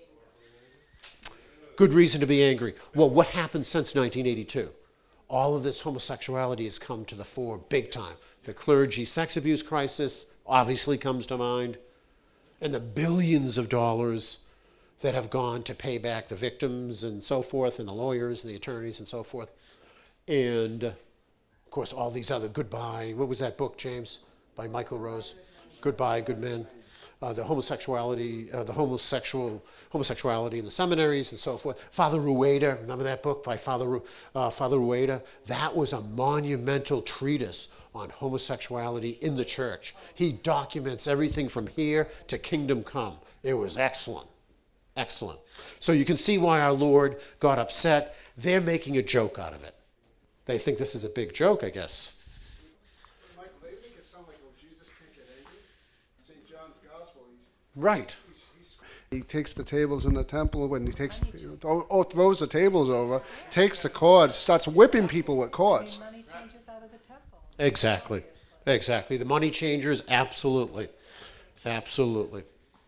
Good reason to be angry. Well, what happened since 1982? All of this homosexuality has come to the fore big time. The clergy sex abuse crisis obviously comes to mind, and the billions of dollars that have gone to pay back the victims and so forth, and the lawyers and the attorneys and so forth. And, of course, all these other Goodbye. What was that book, James, by Michael Rose? Goodbye, Good Men. The homosexuality in the seminaries and so forth. Father Rueda, remember that book by Father Rueda? That was a monumental treatise on homosexuality in the church. He documents everything from here to kingdom come. It was excellent. Excellent. So you can see why our Lord got upset. They're making a joke out of it. They think this is a big joke, I guess. Michael, they make it sound like, oh, Jesus can't get angry. St. John's Gospel, right. He takes the tables in the temple, when he takes, throws the tables over, takes the cords, starts whipping people with cords. Money changes out of the temple. Exactly. Exactly. The money changers, absolutely. Absolutely.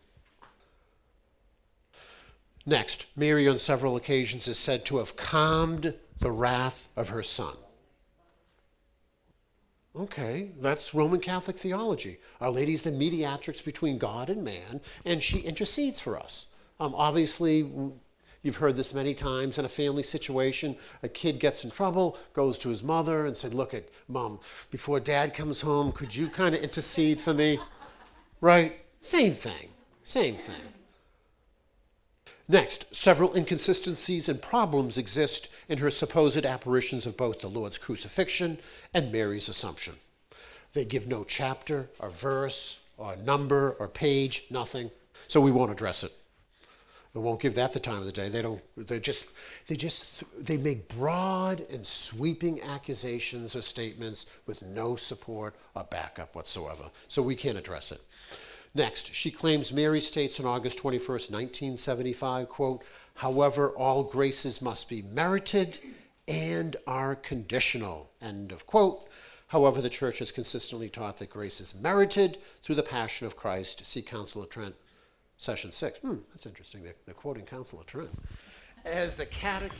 Next, Mary on several occasions is said to have calmed the wrath of her son. Okay, that's Roman Catholic theology. Our Lady's the mediatrix between God and man, and she intercedes for us. Obviously, you've heard this many times in a family situation. A kid gets in trouble, goes to his mother and said, "Look, Mom, before Dad comes home, could you kind of intercede for me?" Right? Same thing. Same thing. Next, several inconsistencies and problems exist in her supposed apparitions of both the Lord's crucifixion and Mary's Assumption. They give no chapter or verse or number or page, nothing. So we won't address it. We won't give that the time of the day. They make broad and sweeping accusations or statements with no support or backup whatsoever. So we can't address it. Next, she claims Mary states on August 21st, 1975, quote, "However, all graces must be merited and are conditional," end of quote. However, the Church has consistently taught that grace is merited through the Passion of Christ. See Council of Trent, Session 6. That's interesting. They're quoting Council of Trent. As the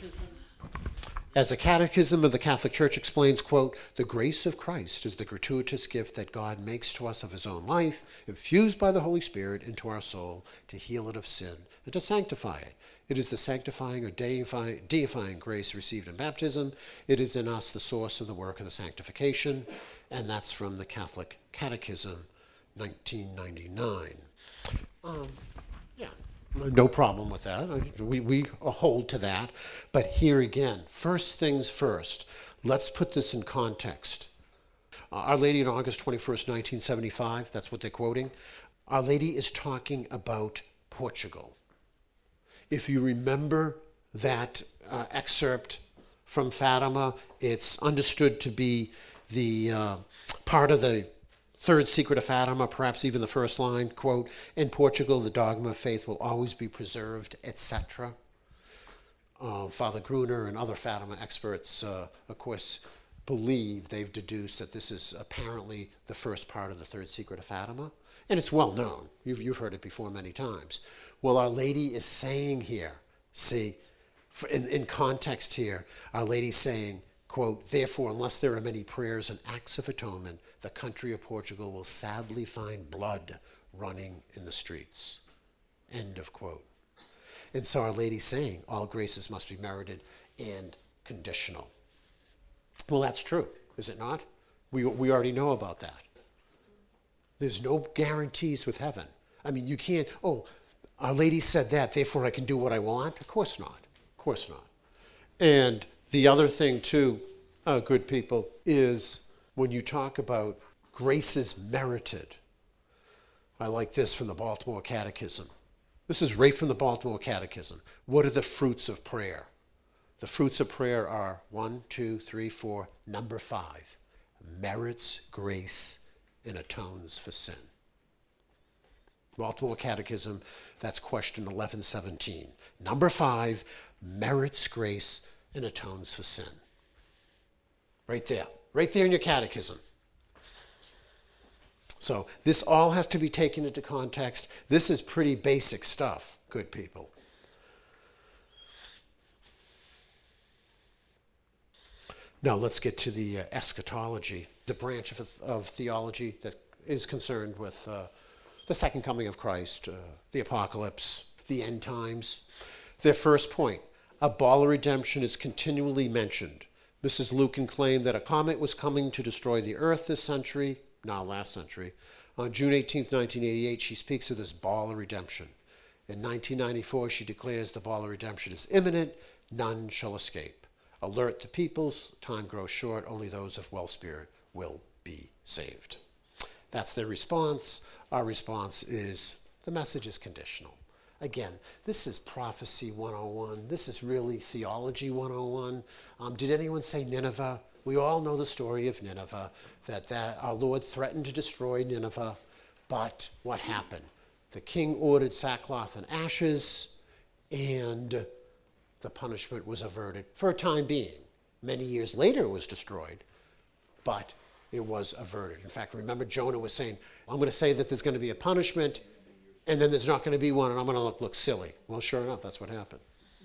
Catechism of the Catholic Church explains, quote, "The grace of Christ is the gratuitous gift that God makes to us of his own life, infused by the Holy Spirit into our soul to heal it of sin and to sanctify it. It is the sanctifying or deifying grace received in baptism. It is in us the source of the work of the sanctification." And that's from the Catholic Catechism, 1999. No problem with that. We hold to that. But here again, first things first, let's put this in context. Our Lady on August 21st, 1975, that's what they're quoting. Our Lady is talking about Portugal. If you remember that excerpt from Fatima. It's understood to be the part of the third secret of Fatima, perhaps even the first line, quote, "In Portugal, the dogma of faith will always be preserved," etc. Father Gruner and other Fatima experts, of course, believe they've deduced that this is apparently the first part of the third secret of Fatima. And it's well known. You've heard it before many times. Well, Our Lady is saying here, see, in context here, Our Lady's saying, quote, "Therefore, unless there are many prayers and acts of atonement, the country of Portugal will sadly find blood running in the streets." End of quote. And so Our Lady's saying all graces must be merited and conditional. Well, that's true, is it not? We already know about that. There's no guarantees with heaven. I mean, you can't, oh, Our Lady said that, therefore I can do what I want. Of course not. Of course not. And the other thing, too, good people, is when you talk about graces merited. I like this from the Baltimore Catechism. This is right from the Baltimore Catechism. What are the fruits of prayer? The fruits of prayer are 1, 2, 3, 4, number 5. Merits grace and atones for sin. Baltimore Catechism, that's question 1117. Number 5, merits grace and atones for sin. Right there in your catechism. So this all has to be taken into context. This is pretty basic stuff, good people. Now let's get to the eschatology, the branch of theology that is concerned with the second coming of Christ, the apocalypse, the end times. Their first point, a ball of redemption is continually mentioned. Mrs. Lucan claimed that a comet was coming to destroy the earth this century, not last century. On June 18, 1988, she speaks of this ball of redemption. In 1994, she declares the ball of redemption is imminent, none shall escape. Alert the peoples, time grows short, only those of well spirit will be saved. That's their response. Our response is the message is conditional. Again, this is prophecy 101. This is really theology 101. Did anyone say Nineveh? We all know the story of Nineveh, that our Lord threatened to destroy Nineveh, but what happened? The king ordered sackcloth and ashes, and the punishment was averted for a time being. Many years later it was destroyed, but it was averted. In fact, remember Jonah was saying, I'm going to say that there's going to be a punishment, and then there's not going to be one, and I'm going to look silly. Well, sure enough, that's what happened.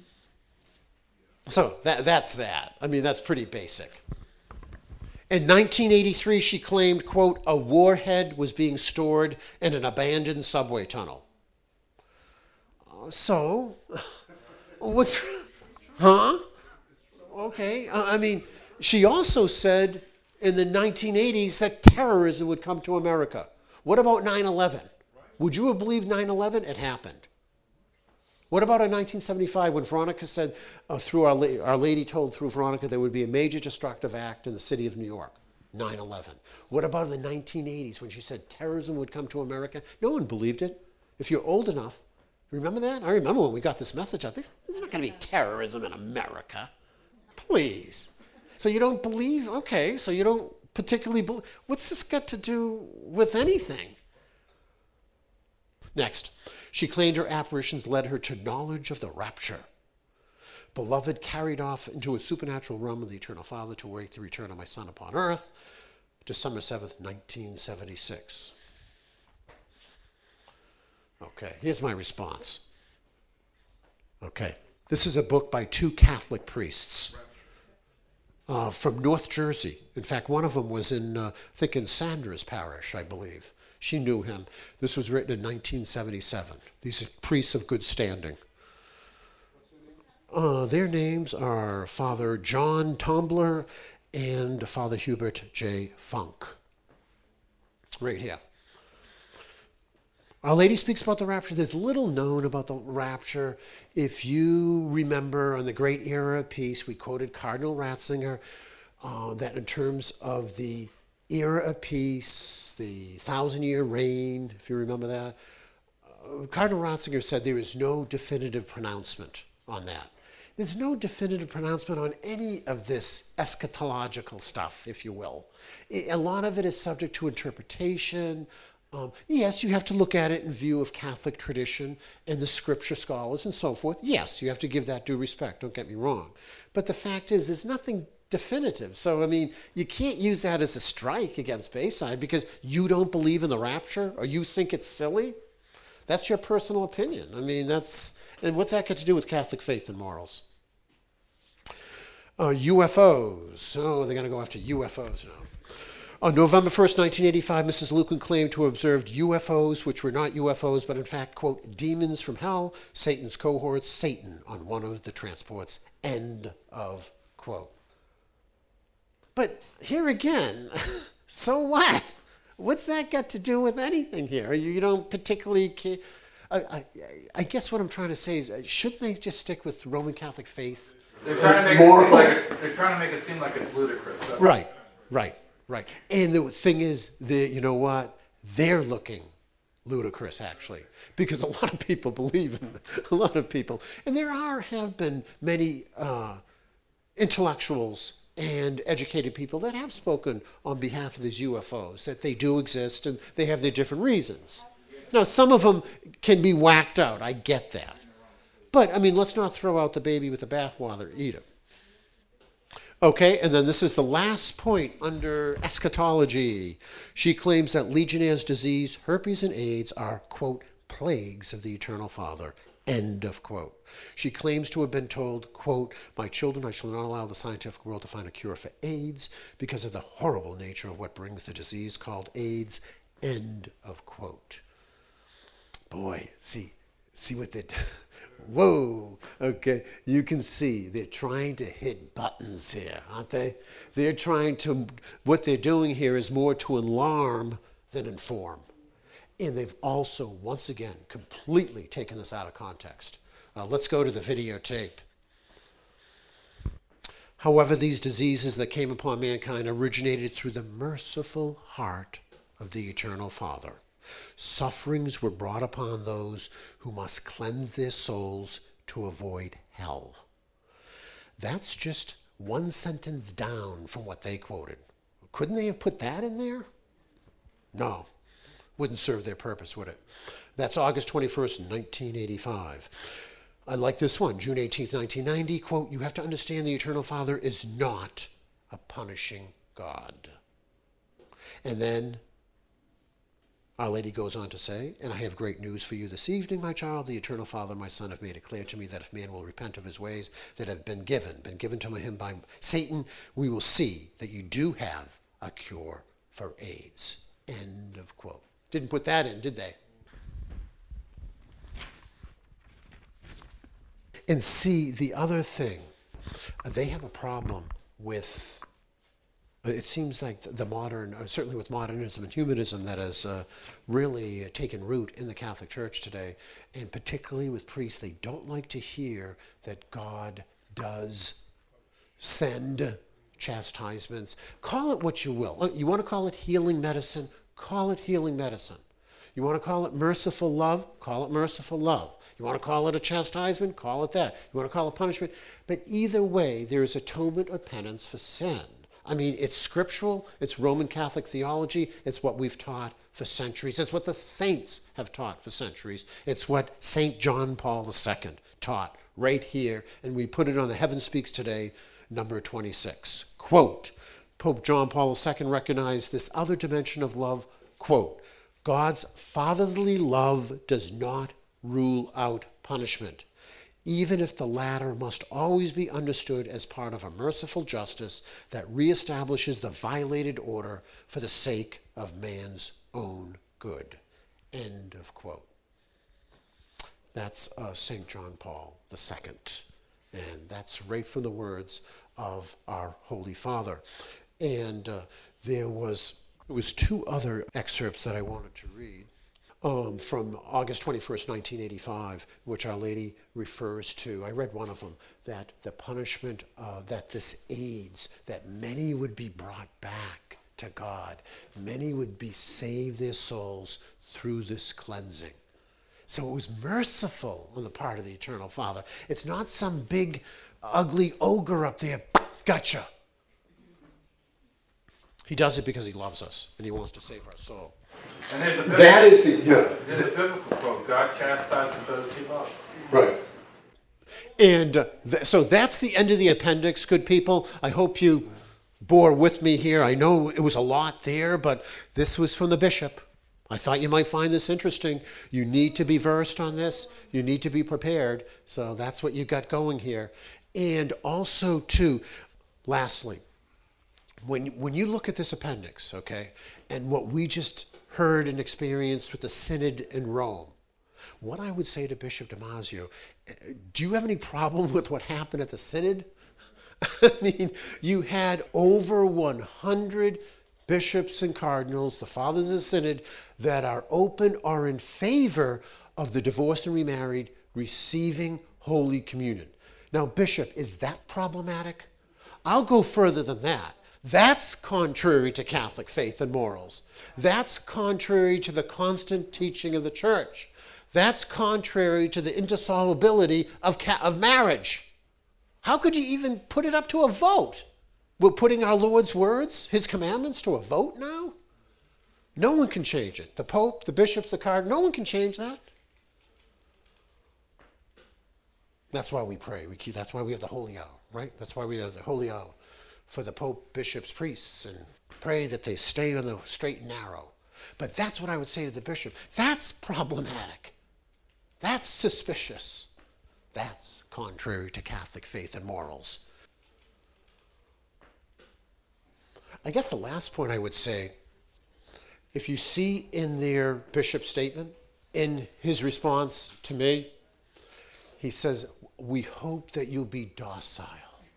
So that's that. I mean, that's pretty basic. In 1983, she claimed, quote, a warhead was being stored in an abandoned subway tunnel. So, what's... Huh? Okay. I mean, she also said in the 1980s that terrorism would come to America. What about 9/11? Would you have believed 9/11? It happened. What about in 1975 when Veronica said, through Our Lady told through Veronica there would be a major destructive act in the city of New York? 9/11. What about in the 1980s when she said terrorism would come to America? No one believed it. If you're old enough, remember that? I remember when we got this message out. There's not going to be terrorism in America. Please. So you don't believe? Okay, so you don't particularly believe. What's this got to do with anything? Next, she claimed her apparitions led her to knowledge of the rapture. Beloved carried off into a supernatural realm of the Eternal Father to await the return of my Son upon earth, December 7th, 1976. Okay, here's my response. Okay, this is a book by 2 Catholic priests from North Jersey. In fact, one of them was in Sandra's parish, I believe. She knew him. This was written in 1977. These are priests of good standing. Their names are Father John Tombler and Father Hubert J. Funk. Right here. Our Lady speaks about the rapture. There's little known about the rapture. If you remember on the Great Era of Peace, we quoted Cardinal Ratzinger that in terms of the era of peace, the 1,000-year reign, if you remember that, Cardinal Ratzinger said there is no definitive pronouncement on that. there's no definitive pronouncement on any of this eschatological stuff, if you will. A lot of it is subject to interpretation. Yes, you have to look at it in view of Catholic tradition and the scripture scholars and so forth. Yes, you have to give that due respect, don't get me wrong. But the fact is, there's nothing definitive. So, I mean, you can't use that as a strike against Bayside because you don't believe in the rapture or you think it's silly. That's your personal opinion. I mean, and what's that got to do with Catholic faith and morals? UFOs. Oh, they're going to go after UFOs now. On November 1st, 1985, Mrs. Lucan claimed to have observed UFOs, which were not UFOs, but in fact, quote, demons from hell, Satan's cohorts, Satan on one of the transports, end of quote. But here again, so what? What's that got to do with anything here? You don't particularly care. I guess what I'm trying to say is, shouldn't they just stick with Roman Catholic faith? They're trying to make it seem like it's ludicrous. Right. And the thing is, you know what? They're looking ludicrous, actually, because a lot of people believe in a lot of people. And there have been many intellectuals and educated people that have spoken on behalf of these UFOs, that they do exist and they have their different reasons. Now, some of them can be whacked out. I get that. But, I mean, let's not throw out the baby with the bathwater either. Okay, and then this is the last point under eschatology. She claims that Legionnaire's disease, herpes, and AIDS are, quote, plagues of the Eternal Father, end of quote. She claims to have been told, quote, my children, I shall not allow the scientific world to find a cure for AIDS because of the horrible nature of what brings the disease called AIDS, end of quote. Boy, see what they whoa, okay, you can see they're trying to hit buttons here, aren't they? They're trying to, what they're doing here is more to alarm than inform. And they've also, once again, completely taken this out of context. Let's go to the videotape. However, these diseases that came upon mankind originated through the merciful heart of the Eternal Father. Sufferings were brought upon those who must cleanse their souls to avoid hell. That's just one sentence down from what they quoted. Couldn't they have put that in there? No. Wouldn't serve their purpose, would it? That's August 21st, 1985. I like this one, June 18th, 1990, quote, you have to understand the Eternal Father is not a punishing God. And then Our Lady goes on to say, and I have great news for you this evening, my child. The Eternal Father, my Son, have made it clear to me that if man will repent of his ways that have been given to him by Satan, we will see that you do have a cure for AIDS. End of quote. Didn't put that in, did they? And see, the other thing, they have a problem with, it seems like the modern, certainly with modernism and humanism, that has really taken root in the Catholic Church today, and particularly with priests, they don't like to hear that God does send chastisements. Call it what you will. You want to call it healing medicine? Call it healing medicine. You want to call it merciful love? Call it merciful love. You want to call it a chastisement? Call it that. You want to call it punishment? But either way, there is atonement or penance for sin. I mean, it's scriptural, it's Roman Catholic theology, it's what we've taught for centuries, it's what the saints have taught for centuries, it's what St. John Paul II taught right here, and we put it on the Heaven Speaks Today, number 26. Quote, Pope John Paul II recognized this other dimension of love, quote, God's fatherly love does not rule out punishment, even if the latter must always be understood as part of a merciful justice that reestablishes the violated order for the sake of man's own good. End of quote. That's St. John Paul II. And that's right from the words of our Holy Father. And there was two other excerpts that I wanted to read. From August 21st, 1985, which Our Lady refers to. I read one of them, that the punishment that this AIDS, that many would be brought back to God. Many would be saved their souls through this cleansing. So it was merciful on the part of the Eternal Father. It's not some big, ugly ogre up there, gotcha. He does it because he loves us and he wants to save our soul. And there's a That is the, there's a biblical quote, God chastises those he loves. right. And so that's the end of the appendix, good people. I hope you bore with me here. I know it was a lot there, but this was from the bishop. I thought you might find this interesting. You need to be versed on this. You need to be prepared. So that's what you got going here. And also, too, lastly, when you look at this appendix, okay, and what we just heard and experienced with the synod in Rome, what I would say to Bishop Damasio, do you have any problem with what happened at the synod? I mean, you had over 100 bishops and cardinals, the fathers of the synod, that are open or in favor of the divorced and remarried receiving Holy Communion. Now, Bishop, is that problematic? I'll go further than that. That's contrary to Catholic faith and morals. That's contrary to the constant teaching of the Church. That's contrary to the indissolubility of marriage. How could you even put it up to a vote? We're putting our Lord's words, his commandments, to a vote now? No one can change it. The Pope, the bishops, the cardinal, no one can change that. That's why we pray. That's why we have the Holy Hour, right? That's why we have the Holy Hour for the Pope, bishops, priests, and pray that they stay on the straight and narrow. But that's what I would say to the bishop. That's problematic. That's suspicious. That's contrary to Catholic faith and morals. I guess the last point I would say, if you see in their bishop's statement, in his response to me, he says, we hope that you'll be docile.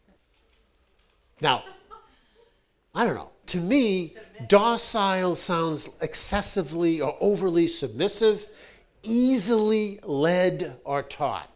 Now, I don't know. To me, docile sounds excessively or overly submissive, easily led or taught.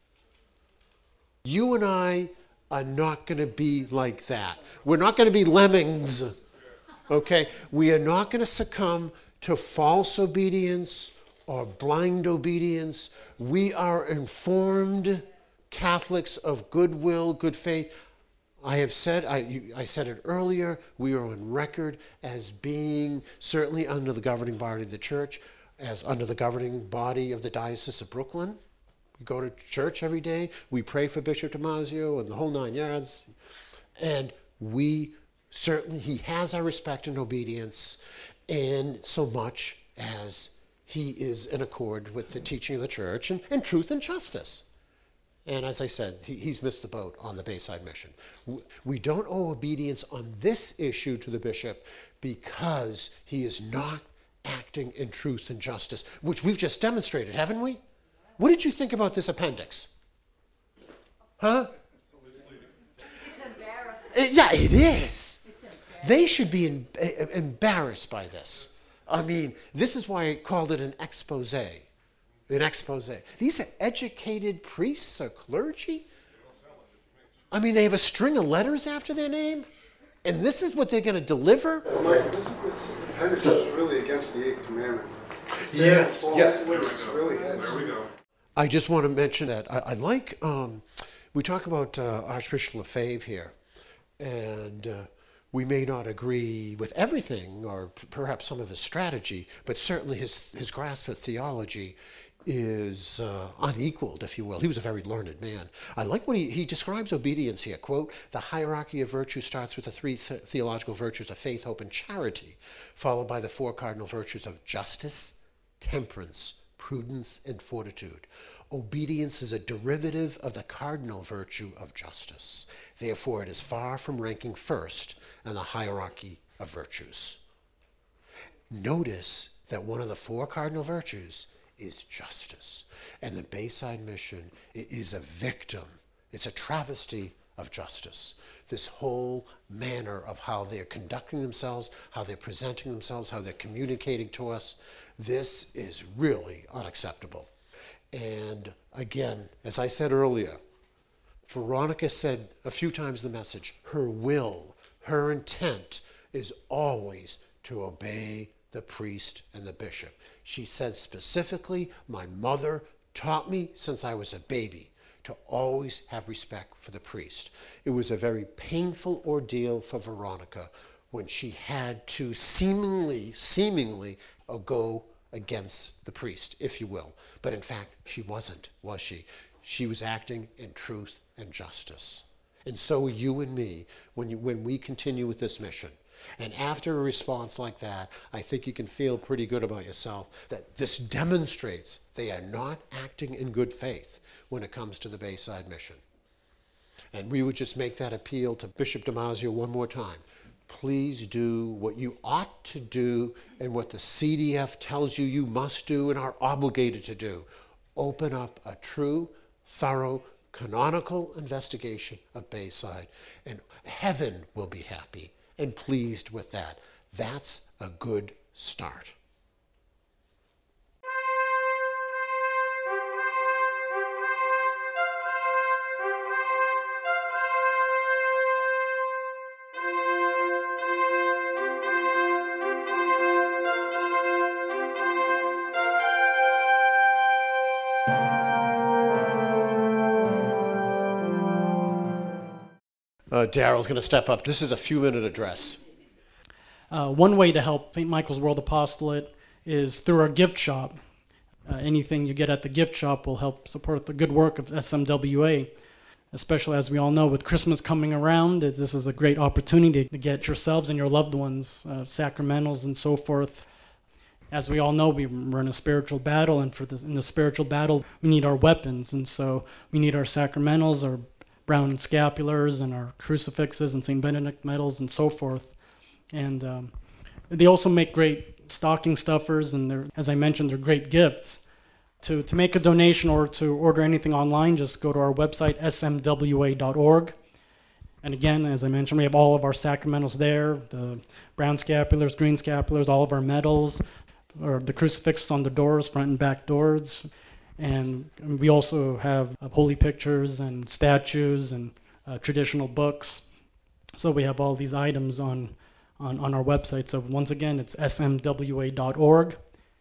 You and I are not going to be like that. We're not going to be lemmings, okay? We are not going to succumb to false obedience or blind obedience. We are informed Catholics of goodwill, good faith. I have said, I said it earlier, we are on record as being certainly under the governing body of the Church, as under the governing body of the Diocese of Brooklyn. We go to church every day. We pray for Bishop Damasio and the whole 9 yards. And we certainly, he has our respect and obedience, and so much as he is in accord with the teaching of the Church and truth and justice. And as I said, he's missed the boat on the Bayside mission. We don't owe obedience on this issue to the bishop because he is not acting in truth and justice, which we've just demonstrated, haven't we? What did you think about this appendix? Huh? It's embarrassing. Yeah, it is. They should be embarrassed by this. I mean, this is why I called it an expose. An expose. These are educated priests or clergy. I mean, they have a string of letters after their name, and this is what they're going to deliver. Mike, this appendix is really against the Eighth Commandment. Yes. Yes. It really is. There we go. I just want to mention that I like, we talk about Archbishop Lefebvre here, and we may not agree with everything or perhaps some of his strategy, but certainly his grasp of theology is unequaled, if you will. He was a very learned man. I like what he describes obedience here. Quote, the hierarchy of virtue starts with the three theological virtues of faith, hope, and charity, followed by the four cardinal virtues of justice, temperance, prudence, and fortitude. Obedience is a derivative of the cardinal virtue of justice. Therefore, it is far from ranking first in the hierarchy of virtues. Notice that one of the four cardinal virtues is justice. And the Bayside mission is a victim. It's a travesty of justice. This whole manner of how they're conducting themselves, how they're presenting themselves, how they're communicating to us, this is really unacceptable. And again, as I said earlier, Veronica said a few times in the message, her will, her intent is always to obey the priest and the bishop. She said specifically, my mother taught me since I was a baby to always have respect for the priest. It was a very painful ordeal for Veronica when she had to seemingly go against the priest, if you will. But in fact, she wasn't, was she? She was acting in truth and justice. And so are you and me when we continue with this mission. And after a response like that, I think you can feel pretty good about yourself that this demonstrates they are not acting in good faith when it comes to the Bayside mission. And we would just make that appeal to Bishop DiMaggio one more time. Please do what you ought to do and what the CDF tells you you must do and are obligated to do. Open up a true, thorough, canonical investigation of Bayside, and heaven will be happy and pleased with that. That's a good start. Daryl's going to step up. This is a few-minute address. One way to help St. Michael's World Apostolate is through our gift shop. Anything you get at the gift shop will help support the good work of SMWA, especially as we all know with Christmas coming around. This is a great opportunity to get yourselves and your loved ones sacramentals and so forth. As we all know, we're in a spiritual battle, and in the spiritual battle, we need our weapons, and so we need our sacramentals, our brown scapulars, and our crucifixes and St. Benedict medals and so forth. And they also make great stocking stuffers, and as I mentioned, they're great gifts. To make a donation or to order anything online, just go to our website, smwa.org. And again, as I mentioned, we have all of our sacramentals there, the brown scapulars, green scapulars, all of our medals, or the crucifixes on the doors, front and back doors. And we also have holy pictures and statues and traditional books. So we have all these items on our website. So once again, it's smwa.org.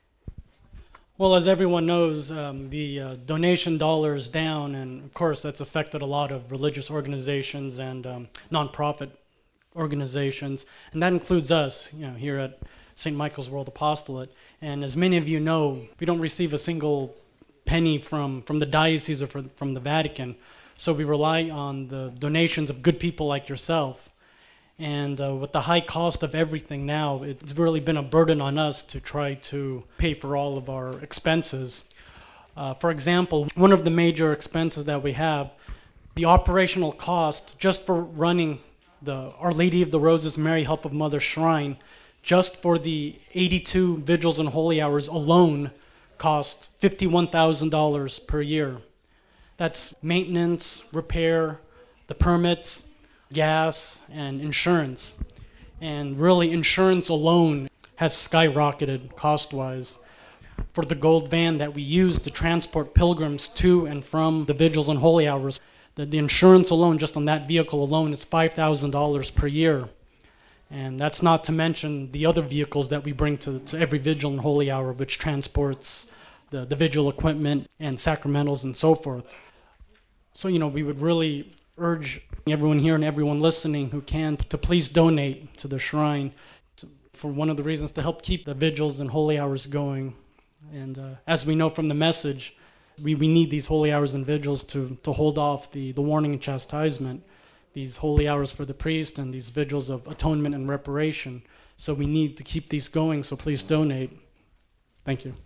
Well, as everyone knows, the donation dollar is down, and of course that's affected a lot of religious organizations and nonprofit organizations, and that includes us, here at St. Michael's World Apostolate. And as many of you know, we don't receive a single penny from the diocese or from the Vatican, so we rely on the donations of good people like yourself. And with the high cost of everything now, it's really been a burden on us to try to pay for all of our expenses. For example, one of the major expenses that we have, the operational cost just for running the Our Lady of the Roses Mary Help of Mother Shrine, just for the 82 vigils and holy hours alone, cost $51,000 per year. That's maintenance, repair, the permits, gas, and insurance. And really, insurance alone has skyrocketed cost-wise. For the gold van that we use to transport pilgrims to and from the vigils and holy hours, the insurance alone, just on that vehicle alone, is $5,000 per year. And that's not to mention the other vehicles that we bring to every vigil and holy hour, which transports the vigil equipment and sacramentals and so forth. So, we would really urge everyone here and everyone listening who can to please donate to the shrine for one of the reasons to help keep the vigils and holy hours going. And as we know from the message, we need these holy hours and vigils to hold off the warning and chastisement, these holy hours for the priest and these vigils of atonement and reparation. So we need to keep these going, so please donate. Thank you.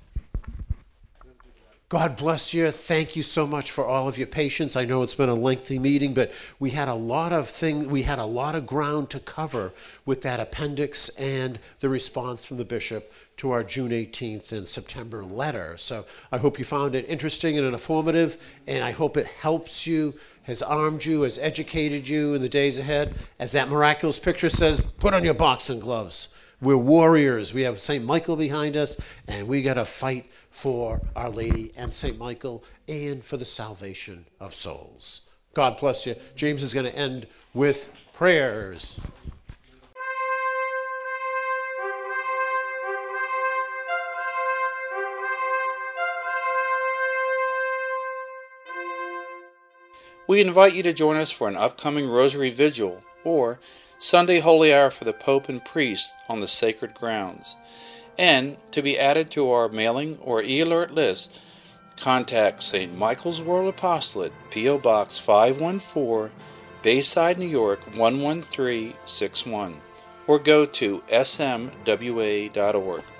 God bless you. Thank you so much for all of your patience. I know it's been a lengthy meeting, but we had a lot of ground to cover with that appendix and the response from the bishop to our June 18th and September letter. So I hope you found it interesting and informative, and I hope it helps you, has armed you, has educated you in the days ahead. As that miraculous picture says, put on your boxing gloves. We're warriors. We have St. Michael behind us, and we got to fight for Our Lady and St. Michael and for the salvation of souls. God bless you. James is going to end with prayers. We invite you to join us for an upcoming Rosary Vigil or Sunday Holy Hour for the Pope and Priest on the sacred grounds. And to be added to our mailing or e-alert list, contact St. Michael's World Apostolate, P.O. Box 514, Bayside, New York 11361, or go to smwa.org.